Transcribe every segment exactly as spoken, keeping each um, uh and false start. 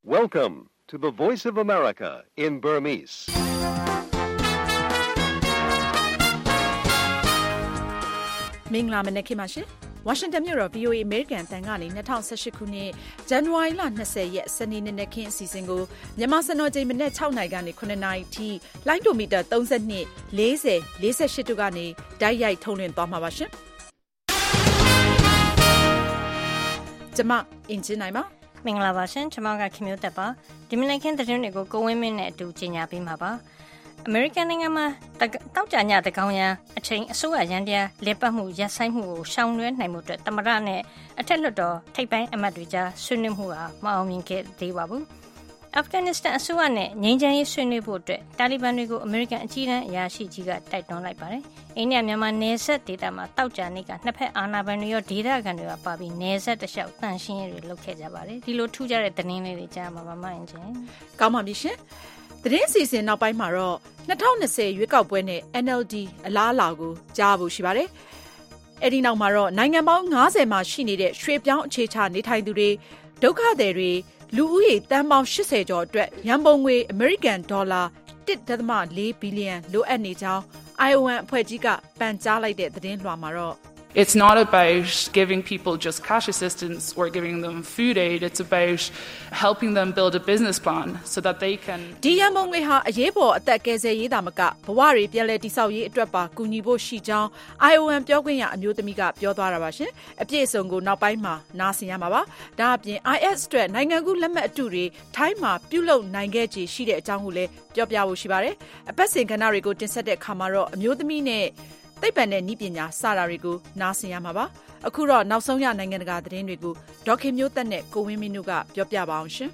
Welcome to the Voice of America in Burmese. Mingla Menekimashi, Washington Bureau, V O A American Tangani, Natal Sashikuni, January Nase, yes, Sunny Nekin Single, Yamasano Jamine Taunagani, Kunanai tea, line to meet the thousand knee, lazy, lazy shitugani, Dayai Tony and Bamawashi. Jama, in Jinaima? မင်္ဂလာပါရှင်ကျွန်မကခင်မျိုးတက်ပါဒီမနက်ခင်းသတင်းတွေကိုကိုဝင်းမင်းနဲ့အတူကြီးညာပေးမှာပါအမေရိကန်နိုင်ငံမှာတောက်ကြညတကောင်ရန်အချိန်အစိုးရရန်တရားလက်ပတ်မှုရပ်ဆိုင်မှုကိုရှောင်လွှဲနိုင်မှုအတွက်တမရနဲ့အထက်လွှတ်တော်ထိပ်ပိုင်းအမတ်တွေကြားဆွေးနွေးမှုဟာမအောင်မြင်ခဲ့သေးပါဘူးအာဖဂန်နစ္စတန်အစိုးရနဲ့ငြိမ်းချမ်းရေးဆွေးနွေးဖို့အတွက်တာလီဘန်တွေကိုအမေရိကန်အကြီးတန်းအရာရှိကြီးကတိုက်တွန်းလိုက်ပါတယ်။အိန္ဒိယမြန်မာနယ်စပ်ဒေသမှာတောက်ကြနေကနှစ်ဖက်အာဏာပိုင်တွေရောဒေသခံတွေကပါပြီးနယ်စပ်တလျှောက်တန့်ရှင်းရေးတွေလုပ်ခဲ့ကြပါတယ်။ဒီလိုထူးခြားတဲ့သတင်းလေးတွေကြားမှာပါမှန်ချင်း။ကောင်းပါပြီရှင်။သတင်းစီစဉ်နောက်ပိုင်းမှာတော့၂၀၂၀ရွေးကောက်ပွဲနဲ့ N L D အလားအလာကိုကြားဖို့ရှိပါတယ်။အဲဒီနောက်မှာတော့နိုင်ငံပေါင်း၅၀မှာရှိနေတဲ့ရွှေပြောင်းအခြေချနေထိုင်သူတွေဒုက္ခသည်တွေလူဦးရေတန်ပေါင်း၈၀ကျော်အတွက်ရန်ပုံငွေအမေရိကန်ဒေါ်လာတစ်ဒသမ၄ဘီလီယံလိုအပ်နေကြောင်း I O M အဖွဲ့ကြီးကပန်ကြားလိုက်တဲ့သတင်းလွှာမှာတော့ It's not about giving people just cash assistance or giving them food aid. It's about helping them build a business plan so that they can... ဒီရန်ပုံငွေဟာအရေးပေါ်အသက်ကယ်ဆယ်ရေးတာမကဘဝတွေပြန်လည်တည်ဆောက်ရေးအတွက်ပါကူညီဖို့ရှိကြောင်း I O M ပြောခွင့်ရအမျိုးသမီးကပြောသွားတာပါရှင်။အပြည့်အစုံကိုနောက်ပိုင်းမှာနားဆင်ရမှာပါ။ဒါအပြင် I S အတွက်နိုင်ငံကူးလက်မှတ်အတုတွေထိုင်းမှာပြုလုပ်နိုင်ခဲ့ခြေရှိတဲ့အကြောင်းကိုလည်းပြောပြဖို့ရှိပါတယ်။အပတ်စဉ်ကဏ္ဍတွေကိုတင်ဆက်တဲ့အခါမှာတော့အမျိုးသမီးနဲ့သိပ္ပံနဲ့နည်းပညာစတာတွေကိုနားဆင်ရမှာပါအခုတော့နောက်ဆုံးရနိုင်ငံတကာသတင်းတွေကိုဒေါက်ခင်မျိုးသက်နဲ့ကိုဝင်းမင်းတို့ကပြောပြပါအောင်ရှင်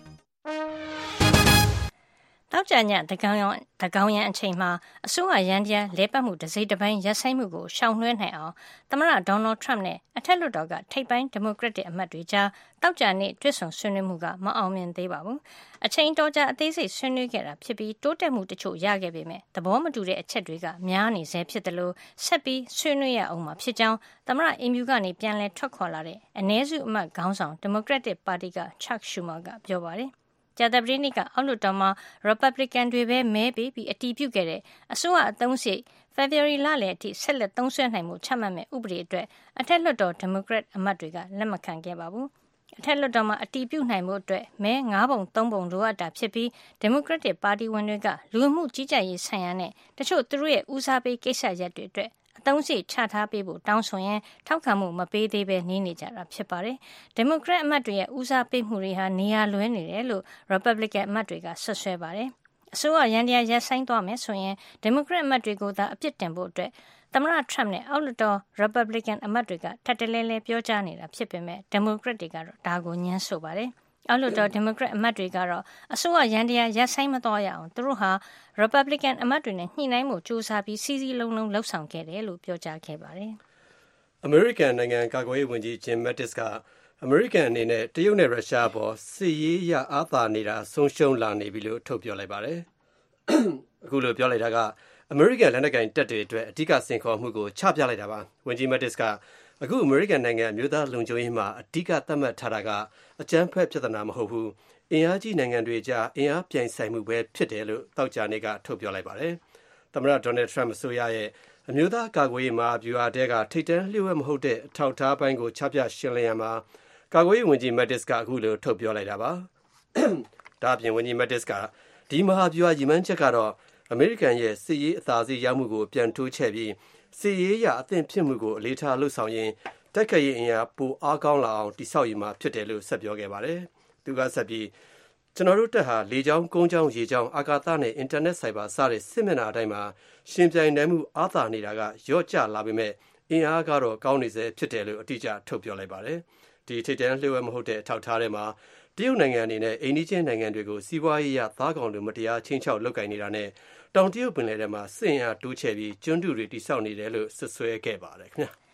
တောက်ကြညတကောင်ရန်တကောင်ရန်အချိန်မှာအစိုးရရန်တရားလဲပတ်မှုတစိမ့်တစ်ပိုင်းရပ်ဆိုင်မှုကိုရှောင်လွှဲနိုင်အောင်သမ္မတဒေါ်နယ်ထရမ့်နဲ့အထက်လွှတ်တော်ကထိပ်ပိုင်းဒီမိုကရက်တစ်အမတ်တွေကြားတောက်ကြနေ့တွစ်ဆုံဆွေးနွေးမှုကမအောင်မြင်သေးပါဘူးအချိန်တော်ကြာအသေးစိတ်ဆွေးနွေးခဲ့တာဖြစ်ပြီးတိုးတက်မှုတချို့ရခဲ့ပေမဲ့သဘောမတူတဲ့အချက်တွေကများနေဆဲဖြစ်တယ်လို့ဆက်ပြီးဆွေးနွေးရအောင်မှာဖြစ်ကြောင်းသမ္မတအင်မြူကနေပြန်လည်ထွက်ခွာလာတဲ့အနည်းစုအမတ်ခေါင်းဆောင်ဒီမိုကရက်တစ်ပါတီက Chuck Schumer ကပြောပါတယ်ကြာသပတေးနေ့ကအောက်လွှတ်တော်မှာ Republican တွေပဲမဲပေးပြီးအတည်ပြုခဲ့တဲ့အစိုးရအသုံးစရိတ် February လလယ်အထိဆက်လက်သုံးစွဲနိုင်မှုချမှတ်မဲ့ဥပဒေအတွက်အထက်လွှတ်တော် Democrat အမတ်တွေကလက်မခံခဲ့ပါဘူး။အထက်လွှတ်တော်မှာအတည်ပြုနိုင်မှုအတွက်မဲ၅ပုံ၃ပုံလိုအပ်တာဖြစ်ပြီး Democratic ပါတီဝင်တွေကလူမှုကြီးကြပ်ရေးဆိုင်ရာနဲ့တချို့သူတို့ရဲ့ဦးစားပေးကိစ္စရပ်တွေအတွက်အသုံးစရိတ်ချထားပေးဖို့တောင်းဆိုရင်ထောက်ခံမှုမပေးသေးပဲနေနေကြတာဖြစ်ပါတယ်။ Democrat အမတ်တွေရဲ့ဦးစားပေးမှုတွေဟာနေရာလွဲနေတယ်လို့ Republican အမတ်တွေကဆွဆွဲပါတယ်။အစိုးရရန်တရားရပ်ဆိုင်သွားမယ်ဆိုရင် Democrat အမတ်တွေကိုသာအပြစ်တင်ဖို့အတွက်သမ္မတ Trump နဲ့အောက်လွှတ်တော် Republican အမတ်တွေကထပ်တလဲလဲပြောကြားနေတာဖြစ်ပေမဲ့ Democrat တွေကတော့ဒါကိုညှင်းဆိုပါတယ်။အောက်လွှတ်တော် Democrat အမတ်တွေကတော့အစိုးရရန်တရားရပ်ဆိုင်မသွားရအောင်သူတို့ဟာ Republican အမတ်တွေနဲ့ညှိနှိုင်းမှုစူးစမ်းပြီးစီစီလုံးလုံးလှုပ်ဆောင်ခဲ့တယ်လို့ပြောကြားခဲ့ပါတယ်။ American နိုင်ငံကာကွယ်ရေးဝန်ကြီး Jim Mattis ကအမေရိကန်အနေနဲ့တရုတ်နဲ့ရုရှားပေါ်စစ်ရေးရအားသာနေတာဆုံးရှုံးလာနေပြီလို့ထုတ်ပြောလိုက်ပါတယ်။အခုလိုပြောလိုက်တာကအမေရိကန်လက်နက်ကိုင်တပ်တွေအတွက်အဓိကစင်ခေါ်မှုကိုချပြလိုက်တာပါ။ဝန်ကြီး Mattis ကအခုအမေရိကန်နိုင်ငံအမျိုးသားလုံခြုံရေးမှာအဓိကသတ်မှတ်ထားတာကအကြမ်းဖက်ပြဿနာမဟုတ်ဘူးအင်အားကြီးနိုင်ငံတွေကြားအင်အားပြိုင်ဆိုင်မှုပဲဖြစ်တယ်လို့တောက်ကြနေ့ကထုတ်ပြောလိုက်ပါတယ်။သမ္မတဒေါ်နယ်ထရမ့်အစိုးရရဲ့အမျိုးသားကာကွယ်ရေးမဟာဗျူဟာတဲကထိပ်တန်းလျှို့ဝှက်မဟုတ်တဲ့အထောက်အထားပိုင်းကိုချပြရှင်းလင်းရမှာကာကွယ်ရေးဝန်ကြီး Mattis ကအခုလိုထုတ်ပြောလိုက်တာပါ။ဒါအပြင်ဝန်ကြီး Mattis ကဒီမဟာဗျူဟာရည်မှန်းချက်ကတော့အမေရိကန်ရဲ့စစ်ရေးအသာစီးရောက်မှုကိုပြန်တိုးချဲ့ပြီးစစ်ရေးရအသင့်ဖြစ်မှုကိုအလေးထားလှုပ်ဆောင်ရင်တိုက်ခိုက်ရေးအင်အားပိုအားကောင်းလာအောင်တိဆောက်ရမှာဖြစ်တယ်လို့ဆက်ပြောခဲ့ပါတယ်။သူကဆက်ပြီးကျွန်တော်တို့တပ်ဟာလေကြောင်းကုန်းကြောင်းရေကြောင်းအာကာသနဲ့အင်တာနက်ဆိုင်ဘာစတဲ့စစ်မျက်နှာအတိုင်းမှာရှင်ပြိုင်နိုင်မှုအားသာနေတာကရော့ကျလာပေမဲ့အင်အားကတော့ကောင်းနေစေဖြစ်တယ်လို့အတိအကျထုတ်ပြောလိုက်ပါတယ်။ဒီထိပ်တန်းလျှို့ဝှက်မဟုတ်တဲ့အထောက်ထားထဲမှာတရုတ်နိုင်ငံအနေနဲ့အိန္ဒိချင်းနိုင်ငံတွေကိုစီးပွားရေးရသားကောင်လိုမတရားချင်းချောက်လုပ်ကင်နေတာနဲ့တောင်တရုတ်ပင်လယ်ထဲမှာစစ်အင်အားတိုးချဲ့ပြီးကျွန်းတုတွေတိစောက်နေတယ်လို့ဆွဆွဲခဲ့ပါတယ်ခင်ဗျာ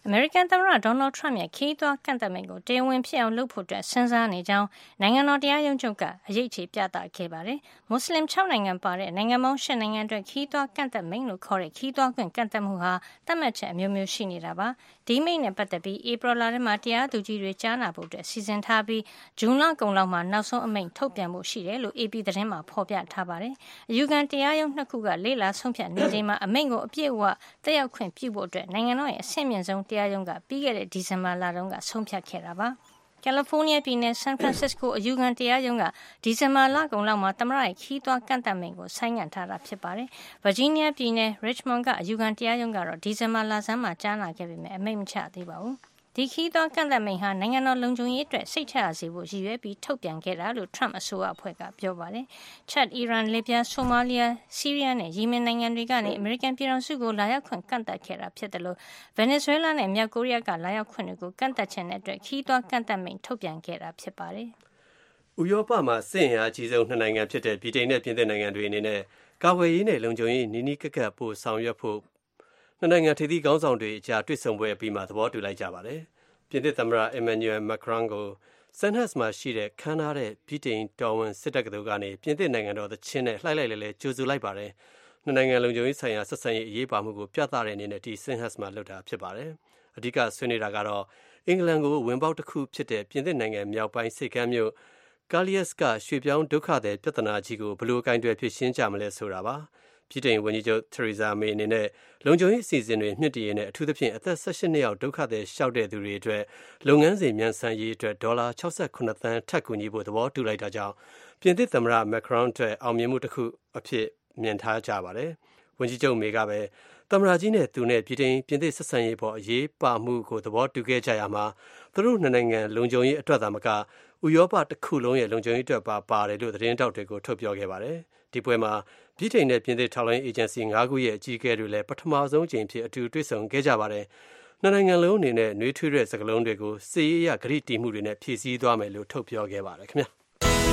အမေရိကန်သမ္မတဒေါ်နယ်ထရမ့်ရဲ့ခရီးသွားကန့်သတ်မိန့်ကိုတရားဝင်ဖြစ်အောင်လုပ်ဖို့အတွက်စဉ်းစားနေကြောင်းနိုင်ငံတော်တရားရုံးချုပ်ကအရေးချေပြသခဲ့ပါတယ်။မွတ်စလင်၆နိုင်ငံပါတဲ့နိုင်ငံပေါင်း၈နိုင်ငံအတွက်ခရီးသွားကန့်သတ်မိန့်လို့ခေါ်တဲ့ခရီးသွားခွင့်ကန့်သတ်မှုဟာသတ်မှတ်ချက်အမျိုးမျိုးရှိနေတာပါ။ဒီမိန့်နဲ့ပတ်သက်ပြီးဧပြီလထဲမှာတရားသူကြီးတွေကြားနာဖို့အတွက်စီစဉ်ထားပြီးဂျွန်လကုန်လောက်မှာနောက်ဆုံးအမိန့်ထုတ်ပြန်ဖို့ရှိတယ်လို့ အေပီ သတင်းမှာဖော်ပြထားပါတယ်။အယူခံတရားရုံးနှစ်ခုကလေ့လာဆုံးဖြတ်နေချိန်မှာအမိန့်ကိုအပြည့်အဝသက်ရောက်ခွင့်ပြုဖို့အတွက်နိုင်ငံတော်ရဲ့အဆင့်မြင့်ဆုံးတရားရုံးကပြီးခဲ့တဲ့ဒီဇင်ဘာလတုန်းကဆုံးဖြတ်ခဲ့တာပါ။ကယ်လီဖိုးနီးယားပြည်နယ်ဆန်ဖရန်စစ္စကိုအယူခံတရားရုံးကဒီဇင်ဘာလကုန်လောက်မှာသမ္မတရဲ့ခီးသွွားကန့်သတ်မိန့်ကိုဆိုင်းငံ့ထားတာဖြစ်ပါတယ်။ဗာဂျီးနီးယားပြည်နယ်ရစ်ချ်မွန်ကအယူခံတရားရုံးကတော့ဒီဇင်ဘာလဆန်းမှာကြားနာခဲ့ပေမဲ့အမိန့်မချသေးပါဘူး။ဒီခီးသွွားကန့်သတ်မိန့်ဟာနိုင်ငံတော်လုံခြုံရေးအတွက်စိတ်ချရစေဖို့ရည်ရွယ်ပြီးထုတ်ပြန်ခဲ့တာလို့ထရမ့်အစိုးရအဖွဲ့ကပြောပါတယ်။ချက်အီရန်လစ်ဗျာဆိုမာလီယာဆီးရီးယားနဲ့ယီမင်နိုင်ငံတွေကနေအမေရိကန်ပြည်ထောင်စုကိုလာရောက်ခွင့်ကန့်သတ်ခဲ့တာဖြစ်တယ်လို့ဗင်နီဇွဲလားနဲ့မြောက်ကိုရီးယားကလာရောက်ခွင့်တွေကိုကန့်သတ်ခြင်းတဲ့အတွက်ခီးသွွားကန့်သတ်မိန့်ထုတ်ပြန်ခဲ့တာဖြစ်ပါတယ်။ဥရောပမှာစစ်အင်အားအကြီးဆုံးနှစ်နိုင်ငံဖြစ်တဲ့ဗြိတိန်နဲ့ပြင်သစ်နိုင်ငံတွေအနေနဲ့ကာကွယ်ရေးနဲ့လုံခြုံရေးနီးနီးကပ်ကပ်ပို့ဆောင်ရွက်ဖို့နှစ်နိုင်ငံထိပ်သီးခေါင်းဆောင်တွေအကြားတွေ့ဆုံပွဲအပြီးမှာသဘောတူလိုက်ကြပါတယ်။ပြင်သစ်သမ္မတအီမန်နျူရယ်မက်ခရွန်ကိုဆန်ဟတ်မှာရှိတဲ့ခမ်းနားတဲ့ဗြိတိန်တော်ဝင်စစ်တပ်ကတော်ကနေပြင်သစ်နိုင်ငံတော်သချင်းနဲ့လှိုက်လိုက်လဲလဲကြိုဆိုလိုက်ပါတယ်။နှစ်နိုင်ငံလုံခြုံရေးဆိုင်ရာဆက်ဆံရေးအရေးပါမှုကိုပြသတဲ့အနေနဲ့ဒီဆန်ဟတ်မှာလုပ်တာဖြစ်ပါတယ်။အဓိကဆွေးနွေးတာကတော့အင်္ဂလန်ကိုဝင်ပေါက်တစ်ခုဖြစ်တဲ့ပြင်သစ်နိုင်ငံမြောက်ပိုင်းစိတ်ကမ်းမြို့ကာလီယက်စ်ကရွှေပြောင်းဒုက္ခသည်ပြဿနာကြီးကိုဘယ်လိုကင်တွယ်ဖြေရှင်းကြမလဲဆိုတာပါ။ဗြိတိန်ဝန်ကြီးချုပ်ထရီဇာမေအနေနဲ့လုံခြုံရေးအစီအစဉ်တွေမြင့်တင်ရေးနဲ့အထူးသဖြင့်အသက်၁၈နှစ်အောက်ဒုက္ခသည်ရှောက်တဲ့သူတွေအတွက်လုပ်ငန်းစဉ်မြန်ဆန်ရေးအတွက်ဒေါ်လာ၆၉သန်းထပ်ကူညီဖို့သဘောတူလိုက်တာကြောင့်ပြင်သစ်သမ္မတမက်ခရွန်အတွက်အောင်မြင်မှုတစ်ခုအဖြစ်မြင်ထားကြပါတယ်။ဝန်ကြီးချုပ်မေကပဲသမ္မတကြီးနဲ့သူနဲ့ဗြိတိန်ပြင်သစ်ဆက်ဆံရေးပေါ်အရေးပါမှုကိုသဘောတူခဲ့ကြရမှာသူတို့နှစ်နိုင်ငံလုံခြုံရေးအတွက်သာမကဥရောပတစ်ခုလုံးရဲ့လုံခြုံရေးအတွက်ပါပါတယ်လို့သတင်းတောက်တွေကိုထုတ်ပြောခဲ့ပါတယ်။ဒီပွဲမှာဗြိတိန်နဲ့ပြင်သစ်ထောက်လှမ်းရေးအေဂျင်စီ၅ခုရဲ့အကြီးအကဲတွေလည်းပထမဆုံးအကြိမ်ဖြစ်အတူတွေ့ဆုံခဲ့ကြပါတယ်။နှစ်နိုင်ငံလုံးအနေနဲ့နှွေးထွေးတဲ့စကားလုံးတွေကိုစစ်ရေးအရဂရုတည်မှုတွေနဲ့ဖြည့်ဆည်းသွားမယ်လို့ထုတ်ပြောခဲ့ပါတယ်ခင်ဗျာ။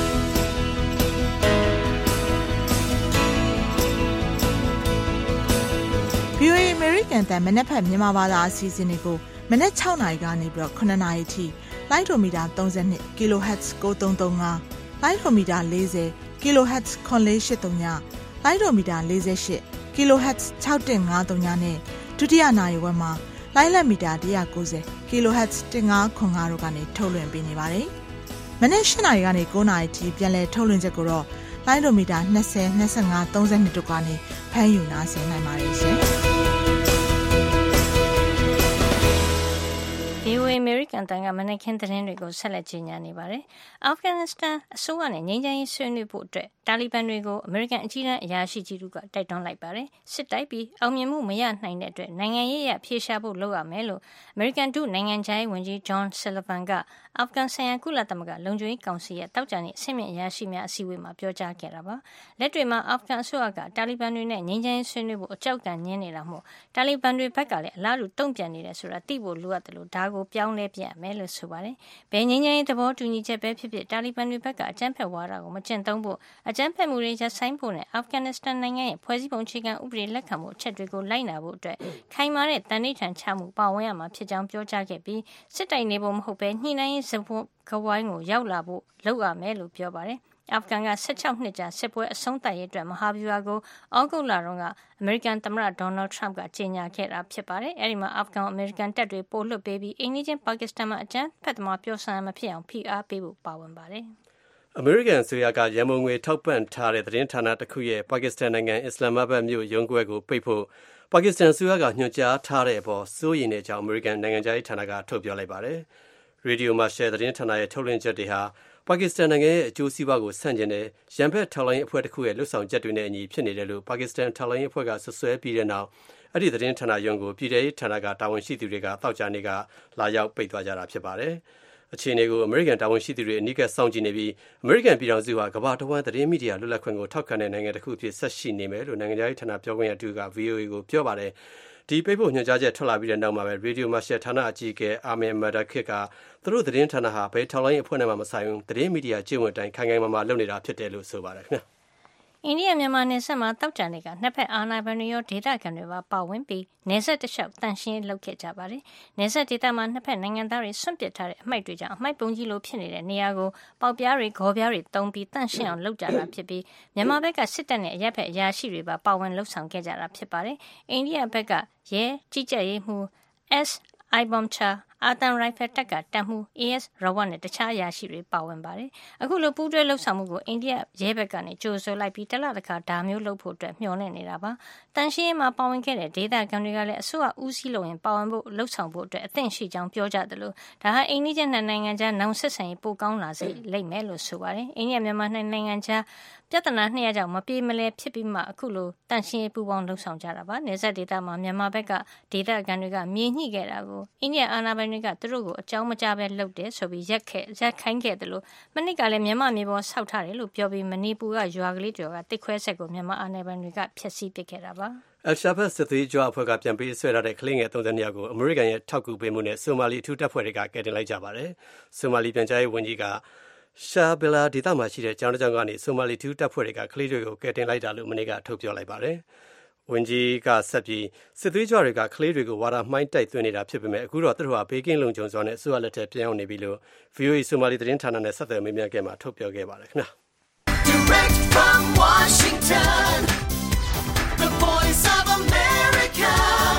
ဗွီအိုအေ American တန်မနက်ဖြန်မြန်မာဘာသာအစီအစဉ်တွေကိုမနက်၆နာရီကနေပြီးတော့၇နာရီထိလိုင်းဒိုမီတာ၃၂ kilohertz ၉၃၃၅လိုင်းဒိုမီတာ၄၀ kilohertz ခွန်လေး၈၃ညလိုင်းဒိုမီတာ၄၈ kilohertz ၆၁၅၃ညနဲ့ဒုတိယနာရီဝက်မှာလိုင်းလက်မီတာ၁၉၀ kilohertz ၁၅ခွန်၅တို့ကနေထုတ်လွှင့်ပေးနေပါတယ်။မနက်၈နာရီကနေ၉နာရီထိပြန်လည်ထုတ်လွှင့်ချက်ကိုတော့လိုင်းဒိုမီတာ၂၀ ၂၅ ၃၂တို့ကနေဖမ်းယူနားဆင်နိုင်ပါတယ်ရှင်။ဗွီအိုအေ American တန်ကမနက်ခင်းသတင်းတွေကိုဆက်လက်ကြီးညာနေပါတယ်။အာဖဂန်နစ္စတန်အစိုးရနဲ့ငြိမ်းချမ်းရေးဆွေးနွေးဖို့အတွက်တာလီဘန်တွေကိုအမေရိကန်အကြီးတန်းအရာရှိကြီးတို့ကတိုက်တွန်းလိုက်ပါတယ်။စစ်တိုက်ပြီးအောင်မြင်မှုမရနိုင်တဲ့အတွက်နိုင်ငံရေးအဖြေရှာဖို့လုပ်ရမယ်လို့အမေရိကန်ဒုနိုင်ငံခြားရေးဝန်ကြီးဂျွန်ဆယ်လဗန်ကအာဖဂန်ဆိုင်ရာကုလသမဂ္ဂလုံခြုံရေးကောင်စီရဲ့တောက်ကြနေ့အဆင့်မြင့်အရာရှိများအစည်းအဝေးမှာပြောကြားခဲ့တာပါ။လက်တွေမှာအာဖဂန်အစိုးရကတာလီဘန်တွေနဲ့ငြိမ်းချမ်းရေးဆွေးနွေးဖို့အကြောက်ကန်ညင်းနေတာမို့တာလီဘန်တွေဘက်ကလည်းအလားတူတုံ့ပြန်နေတယ်ဆိုတာသိဖို့လိုအပ်တယ်လို့ဒါကိုပြောင်းလဲပြရမယ်လို့ဆိုပါတယ်။ဘယ်ငြိမ်းချမ်းရေးသဘောတူညီချက်ပဲဖြစ်ဖြစ်တာလီဘန်တွေဘက်ကအကြမ်းဖက်ဝါဒကိုမကျင့်သုံးဖို့အကြမ်းဖက်မှုတွေရပ်ဆိုင်းဖို့နဲ့အာဖဂန်နစ္စတန်နိုင်ငံရဲ့ဖွဲ့စည်းပုံအခြေခံဥပဒေလက်ခံမှုအချက်တွေကိုလိုက်နာဖို့အတွက်ခိုင်မာတဲ့တန်ဋိဌာန်ချမှုပါဝင်ရမှာဖြစ်ကြောင်းပြောကြားခဲ့ပြီးစစ်တိုက်နေဖို့မဟုတ်ဘဲညှိနှိုင်းရေးစပွဲကဝိုင်းကိုရောက်လာဖို့လုပ်ရမယ်လို့ပြောပါတယ်။အာဖဂန်က၁၆နှစ်ကြာစစ်ပွဲအဆုံးသတ်ရေးအတွက်မဟာဗျူဟာကိုဩဂုတ်လတုန်းကအမေရိကန်သမ္မတဒေါ်နယ်ထရမ့်ကကြေညာခဲ့တာဖြစ်ပါတယ်။အဲဒီမှာအာဖဂန်အမေရိကန်တပ်တွေပို့လွှတ်ပေးပြီးအိမ်နီးချင်းပါကစ္စတန်မှာအကြမ်းဖက်သမားပြောဆန်မဖြစ်အောင်ဖိအားပေးဖို့ပါဝင်ပါတယ်။အမေရိကန်အစိုးရကရန်ပုံငွေထောက်ပံ့ထားတဲ့သတင်းဌာနတစ်ခုရဲ့ပါကစ္စတန်နိုင်ငံအစ္စလာမ္မာဘတ်မြို့ရုံးခွဲကိုပိတ်ဖို့ပါကစ္စတန်အစိုးရကညွှန်ကြားထားတဲ့အပေါ်စိုးရိမ်တဲ့အကြောင်းအမေရိကန်နိုင်ငံခြားရေးဌာနကထုတ်ပြောလိုက်ပါတယ်။ရေဒီယိုမှာရှယ်သတင်းဌာနရဲ့ထုတ်လွှင့်ချက်တွေဟာပါကစ္စတန်နိုင်ငံရဲ့အကျိုးစီးပွားကိုဆန့်ကျင်တဲ့ရန်ဘက်ထောက်လှမ်းရေးအဖွဲ့တစ်ခုရဲ့လှုပ်ဆောင်ချက်တွေနဲ့အညီဖြစ်နေတယ်လို့ပါကစ္စတန်ထောက်လှမ်းရေးအဖွဲ့ကဆွဆွဲပြီးတဲ့နောက်အဲ့ဒီသတင်းဌာနရုံးကိုပြည်ထရေးဌာနကတာဝန်ရှိသူတွေကတောက်ကြနေကလာရောက်ပိတ်သွားကြတာဖြစ်ပါတယ်။အခြေအနေကိုအမေရိကန်တာဝန်ရှိသူတွေအနီးကပ်စောင့်ကြည့်နေပြီးအမေရိကန်ပြည်ထောင်စုဟာကမ္ဘာတဝန်းသတင်းမီဒီယာလွတ်လပ်ခွင့်ကိုထောက်ခံတဲ့နိုင်ငံတစ်ခုဖြစ်ဆက်ရှိနေမယ်လို့နိုင်ငံခြားရေးဌာနပြောခွင့်ရတူက ဗီအိုအေ ကိုပြောပါတယ်။ဒီပိတ်ဖို့ညွှန်ကြားချက်ထွက်လာပြီးတဲ့နောက်မှာပဲရေဒီယိုမာရှယ်ဌာနအကြီးအကဲအာမင်မာဒါခစ်ကသူတို့သတင်းဌာနဟာဘယ်ထောက်လိုင်းအဖွဲ့နဲ့မှမဆိုင်ဘူးသတင်းမီဒီယာကျင့်ဝတ်တိုင်းခိုင်ခိုင်မာမာလုပ်နေတာဖြစ်တယ်လို့ဆိုပါတယ်ခင်ဗျာ။အိန္ဒိယမြန်မာနယ်စပ်မှာတောက်ကြံတွေကနှစ်ဖက်အာဏာပိုင်တွေရောဒေသခံတွေပါပါဝင်ပြီးနယ်စပ်တစ်လျှောက်တန့်ရှင်းလုပ်ခဲ့ကြပါတယ်။နယ်စပ်ဒေသမှာနှစ်ဖက်နိုင်ငံသားတွေဆွန့်ပစ်ထားတဲ့အမှိုက်တွေကြောင့်အမှိုက်ပုံကြီးလိုဖြစ်နေတဲ့နေရာကိုပေါက်ပြားတွေဂေါ်ပြားတွေတုံးပြီးတန့်ရှင်းအောင်လုပ်ကြတာဖြစ်ပြီးမြန်မာဘက်ကစစ်တပ်နဲ့အရက်ဖက်အရာရှိတွေပါပါဝင်လှုပ်ဆောင်ခဲ့ကြတာဖြစ်ပါတယ်။အိန္ဒိယဘက်ကရဲကြီးကြပ်ရေးမှူး S Ibomcha အာတန်ရိုင်ဖယ်တပ်ကတပ်မှု A S Rawat နဲ့တခြားအရာရှိတွေပါဝင်ပါတယ်။အခုလိုပူးတွဲလှုပ်ဆောင်မှုကိုအိန္ဒိယရဲဘက်ကနေကြိုဆိုလိုက်ပြီးတလတခါဒါမျိုးလုပ်ဖို့အတွက်မျှော်လင့်နေတာပါ။တန်ရှင်းမှာပါဝင်ခဲ့တဲ့ဒေသခံတွေကလည်းအစိုးရဦးစီးလို့ရင်ပါဝင်ဖို့လှုပ်ဆောင်ဖို့အတွက်အသင့်ရှိကြောင်းပြောကြတယ်လို့ဒါဟာအိန္ဒိယနဲ့နိုင်ငံခြားနောင်ဆက်ဆံရေးပိုကောင်းလာစေလိမ့်မယ်လို့ဆိုပါတယ်။အိန္ဒိယမြန်မာနိုင်ငံခြားပြဿနာနှစ်ရကြောင့်မပြေမလဲဖြစ်ပြီးမှအခုလိုတန်ရှင်းပူပေါင်းလှုပ်ဆောင်ကြတာပါ။နယ်စပ်ဒေသမှာမြန်မာဘက်ကဒေသခံတွေကမြေညှိခဲ့တာကိုအိန္ဒိယအာဏာပိုင်တွေကသူတို့ကိုအကြောင်းမကြားပဲလုပ်တယ်ဆိုပြီးရက်ခဲ့ရက်ခိုင်းခဲ့တယ်လို့မနစ်ကလည်းမြန်မာမြေပေါ်ဆောက်ထားတယ်လို့ပြောပြီးမနီပူကရွာကလေးတွေကတစ်ခွဲဆက်ကိုမြန်မာအာဏာပိုင်တွေကဖျက်ဆီးပစ်ခဲ့တာပါ။ Al-Shabaab စစ်သွေးကြွအဖွဲ့ကပြန်ပေးဆွဲထားတဲ့ကလေးငယ်သုံးဆယ်နှစ်ယောက်ကိုအမေရိကန်ရဲ့ထောက်ကူပေးမှုနဲ့ဆိုမာလီအထူးတပ်ဖွဲ့တွေကကယ်တင်လိုက်ကြပါတယ်။ဆိုမာလီပြန်ကြားရေးဝန်ကြီးကရှာဘလာဒေသမှာရှိတဲ့ကျောင်းတစ်ကျောင်းကနေဆိုမာလီထူးတပ်ဖွဲ့တွေကကလေးတွေကိုကယ်တင်လိုက်တာလို့မနေ့ကထုတ်ပြောလိုက်ပါတယ်။ဝန်ကြီးကဆက်ပြီးစစ်သွေးကြွတွေကကလေးတွေကိုဝါဒမှိုင်းတိုက်သွင်းနေတာဖြစ်ပေမဲ့အခုတော့သူတို့ဟာဘေးကင်းလုံခြုံစွာနဲ့အစိုးရလက်ထက်ပြန်ရောက်နေပြီလို့ V O A ဆိုမာလီသတင်းဌာနနဲ့ဆက်သွယ်မေးမြန်းခဲ့မှာထုတ်ပြောခဲ့ပါတယ်ခင်ဗျာ။ Direct from Washington, the voice of America,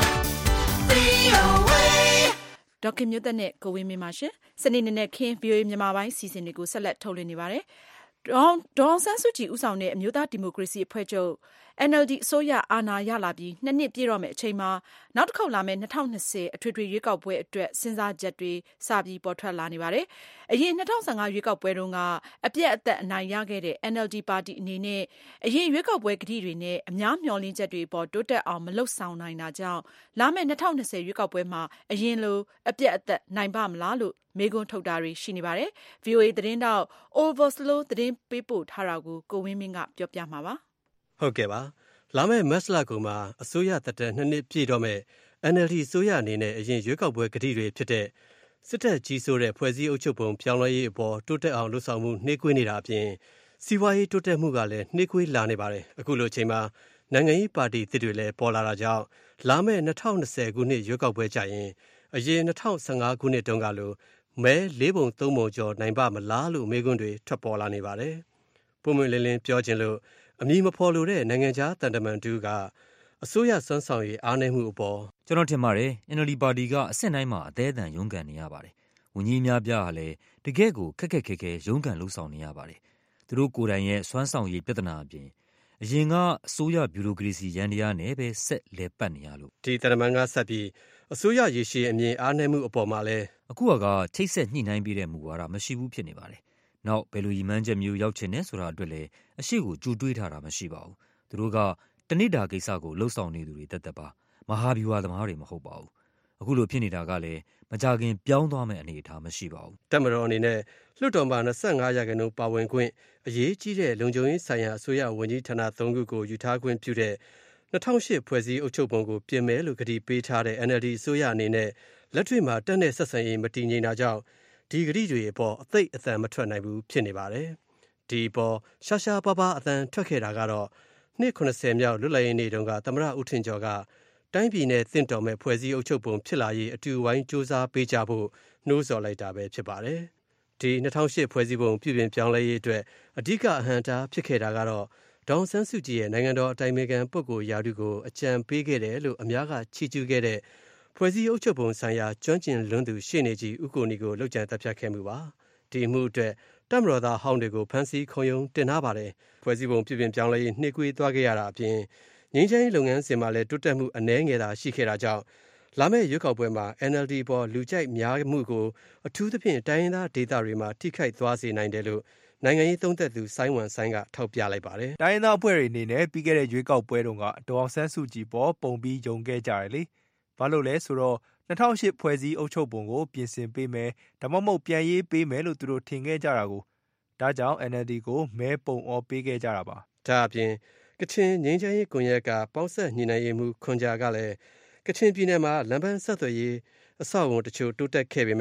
V O A ဒေါက်ခင်မျိုးသက်နဲ့ကိုဝင်းမင်းပါရှင်စနေနေ့နဲ့ခင်း V O A မြန်မာပိုင်းစီစဉ်တွေကိုဆက်လက်ထုတ်လွှင့်နေပါတယ်ဒေါ်ဒေါ်ဆန်းစုကြည်ဦးဆောင်တဲ့အမျိုးသားဒီမိုကရေစီအဖွဲ့ချုပ် N L D အစိုးရအာဏာရလာပြီးနှစ်နှစ်ပြည့်တော့မယ့်အချိန်မှာနောက်တစ်ခေါက်လာမယ့်၂၀၂၀အထွေထွေရွေးကောက်ပွဲအတွက်စဉ်းစားချက်တွေစပြီးပေါ်ထွက်လာနေပါတယ်။အရင်၂၀၁၅ရွေးကောက်ပွဲတုန်းကအပြတ်အသက်အနိုင်ရခဲ့တဲ့ N L D ပါတီအနေနဲ့အရင်ရွေးကောက်ပွဲကတိတွေနဲ့အများမျှော်လင့်ချက်တွေပေါ်တိုးတက်အောင်မလှုပ်ဆောင်နိုင်တာကြောင့်လာမယ့်၂၀၂၀ရွေးကောက်ပွဲမှာအရင်လိုအပြတ်အသက်နိုင်ပါမလားလို့မေးခွန်းထုတ်တာတွေရှိနေပါတယ်။ V O A သတင်းတောက် Overslow သတင်းပေးပို့ထားတာကိုကိုဝင်းမင်းကပြောပြမှာပါ။ဟုတ်ကဲ့ပါ။လာမယ့်မတ်လကုန်မှာအစိုးရသက်တမ်းနှစ်နှစ်ပြည့်တော့မဲ့ N L D အစိုးရအနေနဲ့အရင်ရွေးကောက်ပွဲကတိတွေဖြစ်တဲ့စစ်တပ်ကြီးစိုးတဲ့ဖွဲ့စည်းအုပ်ချုပ်ပုံပြောင်းလဲရေးအပေါ်တိုးတက်အောင်လှုပ်ဆောင်မှုနှေးကွေးနေတာအပြင်စီးပွားရေးတိုးတက်မှုကလည်းနှေးကွေးလာနေပါတယ်။အခုလိုအချိန်မှာနိုင်ငံရေးပါတီသစ်တွေလည်းပေါ်လာတာကြောင့်လာမယ့်၂၀၂၀ခုနှစ်ရွေးကောက်ပွဲကြရင်အရင်၂၀၁၅ခုနှစ်တုန်းကလိုမဲလေးပုံသုံးပုံကျော်နိုင်ပါမလားလို့မေးခွန်းတွေထွက်ပေါ်လာနေပါတယ်။ပုံမှန်လင်းလင်းပြောခြင်းလို့အမည်မဖော်လိုတဲ့နိုင်ငံခြားတန်တမန်တူကအစိုးရစွမ်းဆောင်ရည်အားနည်းမှုအပေါ်ကျွန်တော်ထင်ပါတယ် N L D ပါတီကအဆင့်တိုင်းမှာအသေးအံရုန်းကန်နေရပါတယ်။ဝန်ကြီးများပြားဟာလည်းတကယ့်ကိုခက်ခက်ခဲခဲရုန်းကန်လှုပ်ဆောင်နေရပါတယ်။သူတို့ကိုယ်တိုင်ရဲ့စွမ်းဆောင်ရည်ပြဿနာအပြင်အရင်ကအစိုးရဘျူရိုကရေစီရန်တရားနဲ့ပဲဆက်လက်ပတ်နေရလို့ဒီတန်တမန်ကဆက်ပြီးအစိုးရရေရှည်အမြင်အားနည်းမှုအပေါ်မှာလည်းအခုကချိတ်ဆက်ညှိနှိုင်းပေးတဲ့မူဝါဒမရှိဘူးဖြစ်နေပါတယ်။နောက်ဘယ်လိုရည်မှန်းချက်မျိုးရောက်ချင်နေဆိုတာအတွက်လည်းအရှိကိုကြိုတွေးထားတာမရှိပါဘူး။သူတို့ကတနေ့တာကိစ္စကိုလှုပ်ဆောင်နေသူတွေတက်တက်ပါမဟာဗျူဟာသမားတွေမဟုတ်ပါဘူး။အခုလိုဖြစ်နေတာကလည်းမကြခင်ပြောင်းသွားမယ့်အနေအထားမရှိပါဘူး။တပ်မတော်အနေနဲ့လွှတ်တော်မှာ၂၅ရာခိုင်နှုန်းပါဝင်ခွင့်အရေးကြီးတဲ့လုံခြုံရေးဆိုင်ရာအစိုးရဝန်ကြီးဌာနသုံးခုကိုယူထားခွင့်ပြုတဲ့၂၀၀၈ဖွဲ့စည်းအုပ်ချုပ်ပုံကိုပြင်မယ်လို့ကတိပေးထားတဲ့ N L D အစိုးရအနေနဲ့လက်တွေ့မှာတပ်နဲ့ဆက်ဆံရေးမတည်ငြိမ်တာကြောင့်ဒီကတိတွေအပေါ်အသိအသံမထွက်နိုင်ဘူးဖြစ်နေပါတယ်။ဒီပေါ်ရှာရှာပါပါအသံထွက်ခဲ့တာကတော့နှစ်၇၀မြောက်လွတ်လပ်ရေးနေ့တုန်းကသမ္မတဦးထင်ကျော်ကတိုင်းပြည်နဲ့တင့်တော်မဲ့ဖွဲ့စည်းအုပ်ချုပ်ပုံဖြစ်လာရေးအတူဝိုင်းစ조사ပေးကြဖို့နှိုးဆော်လိုက်တာပဲဖြစ်ပါတယ်။ဒီ၂၀၀၈ဖွဲ့စည်းပုံပြုပြင်ပြောင်းလဲရေးအတွက်အဓိကအဟန့်တားဖြစ်ခဲ့တာကတော့ဒေါ်ဆန်းစုကြည်ရဲ့နိုင်ငံတော်အတိုင်ပင်ခံပုဂ္ဂိုလ်ရာထူးကိုအကြံပေးခဲ့တယ်လို့အများကချီးကျူးခဲ့တဲ့ဖွဲ့စည်းအုပ်ချုပ်ပုံဆိုင်ရာကျွမ်းကျင်လွန်းသူရှေ့နေကြီးဦးကိုနီကိုလှုပ်ကြံတပ်ဖြတ်ခဲ့မှုပါ။ဒီမှုအတွက်တပ်မတော်သားဟောင်းတွေကိုဖမ်းဆီးခုံရုံးတင်ထားပါတယ်။ဖွဲ့စည်းပုံပြုပြင်ပြောင်းလဲရေးနှိကွေးသွားခဲ့ရတာအပြင်ငြိမ်းချမ်းရေးလုပ်ငန်းစဉ်မှာလည်းတိုးတက်မှုအနည်းငယ်သာရှိခဲ့တာကြောင့်လာမယ့်ရွေးကောက်ပွဲမှာ N L D ပေါ်လူကြိုက်များမှုကိုအထူးသဖြင့်တိုင်းရင်းသားဒေသတွေမှာထိခိုက်သွားစေနိုင်တယ်လို့နိုင်ငံရေးသုံးသပ်သူစိုင်းဝမ်ဆိုင်းကထောက်ပြလိုက်ပါတယ်။တိုင်းရင်းသားအဖွဲ့တွေအနေနဲ့ပြီးခဲ့တဲ့ရွေးကောက်ပွဲတုန်းကဒေါ်အောင်ဆန်းစုကြည်ပေါ်ပုံပြီးယုံခဲ့ကြတယ်လေ။ဘာလို့လဲဆိုတော့၂၀၀၈ဖွဲ့စည်းအုပ်ချုပ်ပုံကိုပြင်ဆင်ပေးမယ်ဒါမှမဟုတ်ပြန်ရေးပေးမယ်လို့သူတို့ထင်ခဲ့ကြတာကိုဒါကြောင့် N L D ကိုမဲပုံအောပေးခဲ့ကြတာပါ။ဒါအပြင်ကချင်ငြိမ်းချမ်းရေးကွန်ရက်ကပေါင်းဆက်ညှိနှိုင်းရေးမှူးခွန်ဂျာကလည်းကချင်ပြည်နယ်မှာလမ်းပန်းဆက်သွယ်ရေးအဆောက်အအုံတချို့တိုးတက်ခဲ့ပေမဲ့